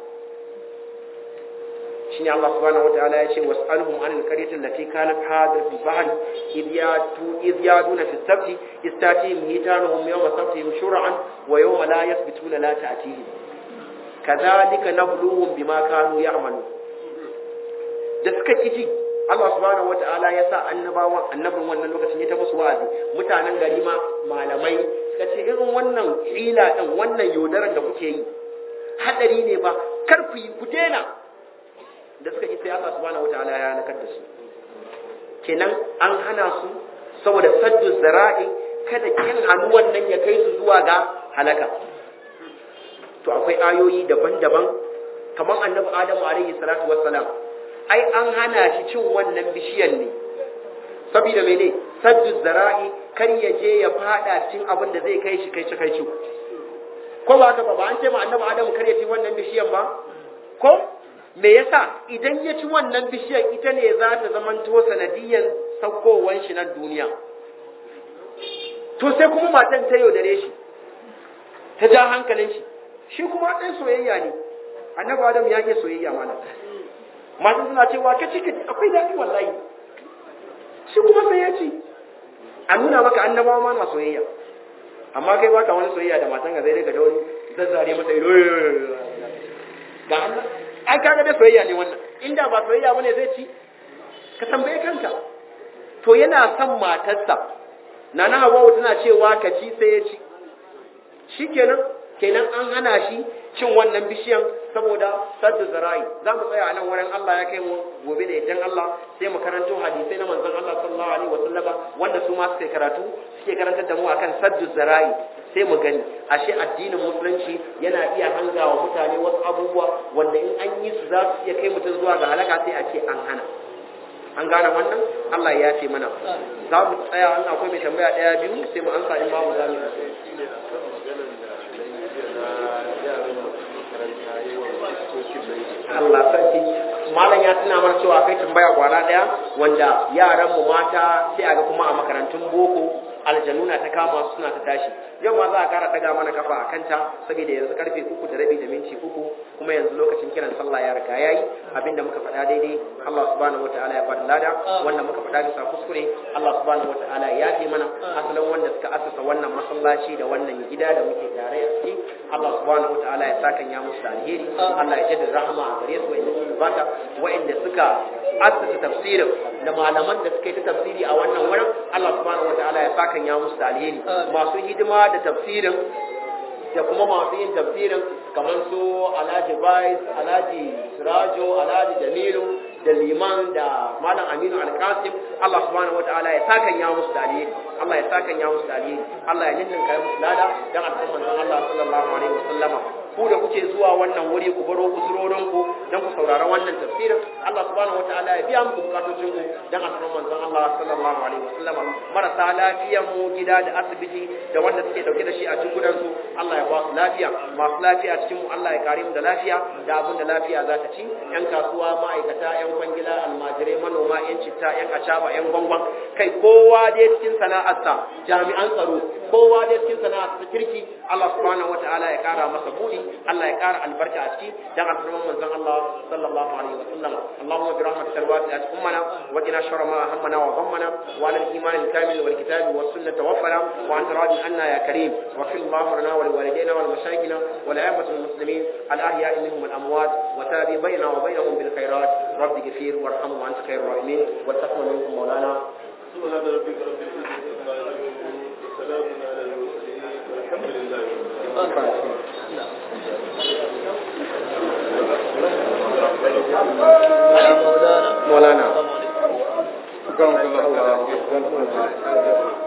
Shine Allah subhanahu wataala ya ce was'alhum anil qaryati allati kanat hadatul bahr idh yaduna fi sabti istatihim hitanuhum yawma sabtihim shur'an wa yawma la yathbituna la ta'tihim kadhalika nabluhum bima kanu ya'malun. Da suka kiji Allah subhanahu wataala ya sa annabin wannan lokacin ya ta musu wa'azi, mutanen gari ma malamai suka ce irin wannan hila din wannan yodaran da kuke yi hadari ne ba, kar ku yi, ku dena. Da suka yi sai Allah subhanahu wataala ya nakar da su. Kenan an hana su saboda saddu zara'i, kada kin hannu wannan ya kai su zuwa ga halaka. To akwai ayoyi daban-daban kamar annabi Adamu alaihi salatu wassalam, ai an hana shi cin wannan bishiyar ne sabida mene saddu zara'i kar ya je ya fada cin abin da zai kai shi kai ci ko ba haka ba an ce ma annabi Adamu kar ya ci wannan bishiyan ba ko me yasa idan ya ci wannan bishiyan ita ne za ta zamanto sanadiyan saukowar shi na duniya to sai kuma matan ta yaudare shi ta ja hankalin shi shi kuma ɗan soyayya ne annabi Adamu ya ke soyayya mana matan suna cewa ka ciki akwai daɗi wallahi shi kuma sai ya ci a nuna maka annabawa ma na soyayya amma kai baka wani soyayya da matan ga zai daga dauri zazzare masa ido ga Allah ai kaga da soyayya ne wannan inda ba soyayya bane zai ci ka tambaye kanka to yana son matarsa nana Hawwa tana cewa ka ci sai ya ci kenan an hana shi cin wannan bishiyan saboda saddu zara'i za mu tsaya a nan wurin Allah ya kai mu gobe da yaddan Allah sai mu karanto hadisai na manzon Allah sallallahu alaihi wasallama wanda su ma suke karantar da mu akan saddu zara'i sai mu gani ashe addinin musulunci yana iya hangawa mutane wasu abubuwa wanda in an yi su za su iya kai mutum zuwa ga halaka sai a ce an hana an gane wannan Allah ya ce mana za mu tsaya an akwai mai tambaya daya biyu sai mu ansa in babu za mu Allah sarki malam ya tuna mana cewa kai tambaya kwana daya wanda yaran mu mata sai aga kuma a makarantun boko aljanuna ta kama suna ta tashi yau ma za a kara daga mana kafa a kanta saboda yanzu karfe 3:30 kuma yanzu lokacin kiran sallah ya riga yayi abinda muka faɗa daidai Allah subhanahu wataala ya bada lada wanda muka faɗa bisa kuskure Allah subhanahu wataala ya yafe mana asalin wanda suka asasa wannan masallaci da wannan gida da muke tare a ciki Allah subhanahu wataala ya saka ya musu alheri Allah ya jaddada rahama a gare su wanda suka bata wanda suka asasa tafsirin da malaman da suka yi ta tafsiri a wannan wurin Allah subhanahu wataala ya saka ya musu alheri masu hidima da tafsirin da kuma masu yin tafsirin kamar su Alhaji Bais, Alhaji Sirajo, Alhaji Jamilu da liman da malam Aminu Alkasim Allah subhanahu wataala ya saka ya musu alheri Allah ya saka ya musu alheri Allah ya ninninka musu lada dan al'umman Allah sallallahu alaihi wasallama ku da kuke zuwa wannan wuri ku baro uzurorin ku dan ku saurara wannan tafsirin Allah subhanahu wataala ya biya muku bukatocin ku dan al'umman Allah sallallahu alaihi wasallama marasa lafiyan mu gida da asibiti da wanda suke dauke da shi a cikin gudansu Allah ya ba su lafiya masu lafiya cikin mu Allah ya kare mu da lafiya da abin da lafiya za ta ci yan kasuwa ma'aikata yan kwangila almajirai manoma yan citta yan acaba yan gwangwan kai kowa dai cikin sana'arsa jami'an tsaro kowa dai cikin sana'arsa kirki Allah subhanahu wataala ya kara masa buɗi Allah ya kara albarka a ciki dan alfarman manzon Allah sallallahu alaihi wasallam Allahumma bi rahmatika alwasi'at ummana wa qina sharra ma hammana wa ghammana wa ala al-iman al-kamil wal kitab was sunnah tawaffana wa anta radin anna ya karim wa fil Allahumma lana wa liwalidayna wa limashayikhina wa li'ammatil muslimin al-ahya'i minhum al-amwat wa tabi bainana wa bainahum bil khairat rabbi ighfir warham wa anta khairur rahimin wa taqabbal minkum maulana subhana rabbika rabbil izzati amma yasifun salamun ala al-mursalin walhamdulillahi مولانا أكرمك الله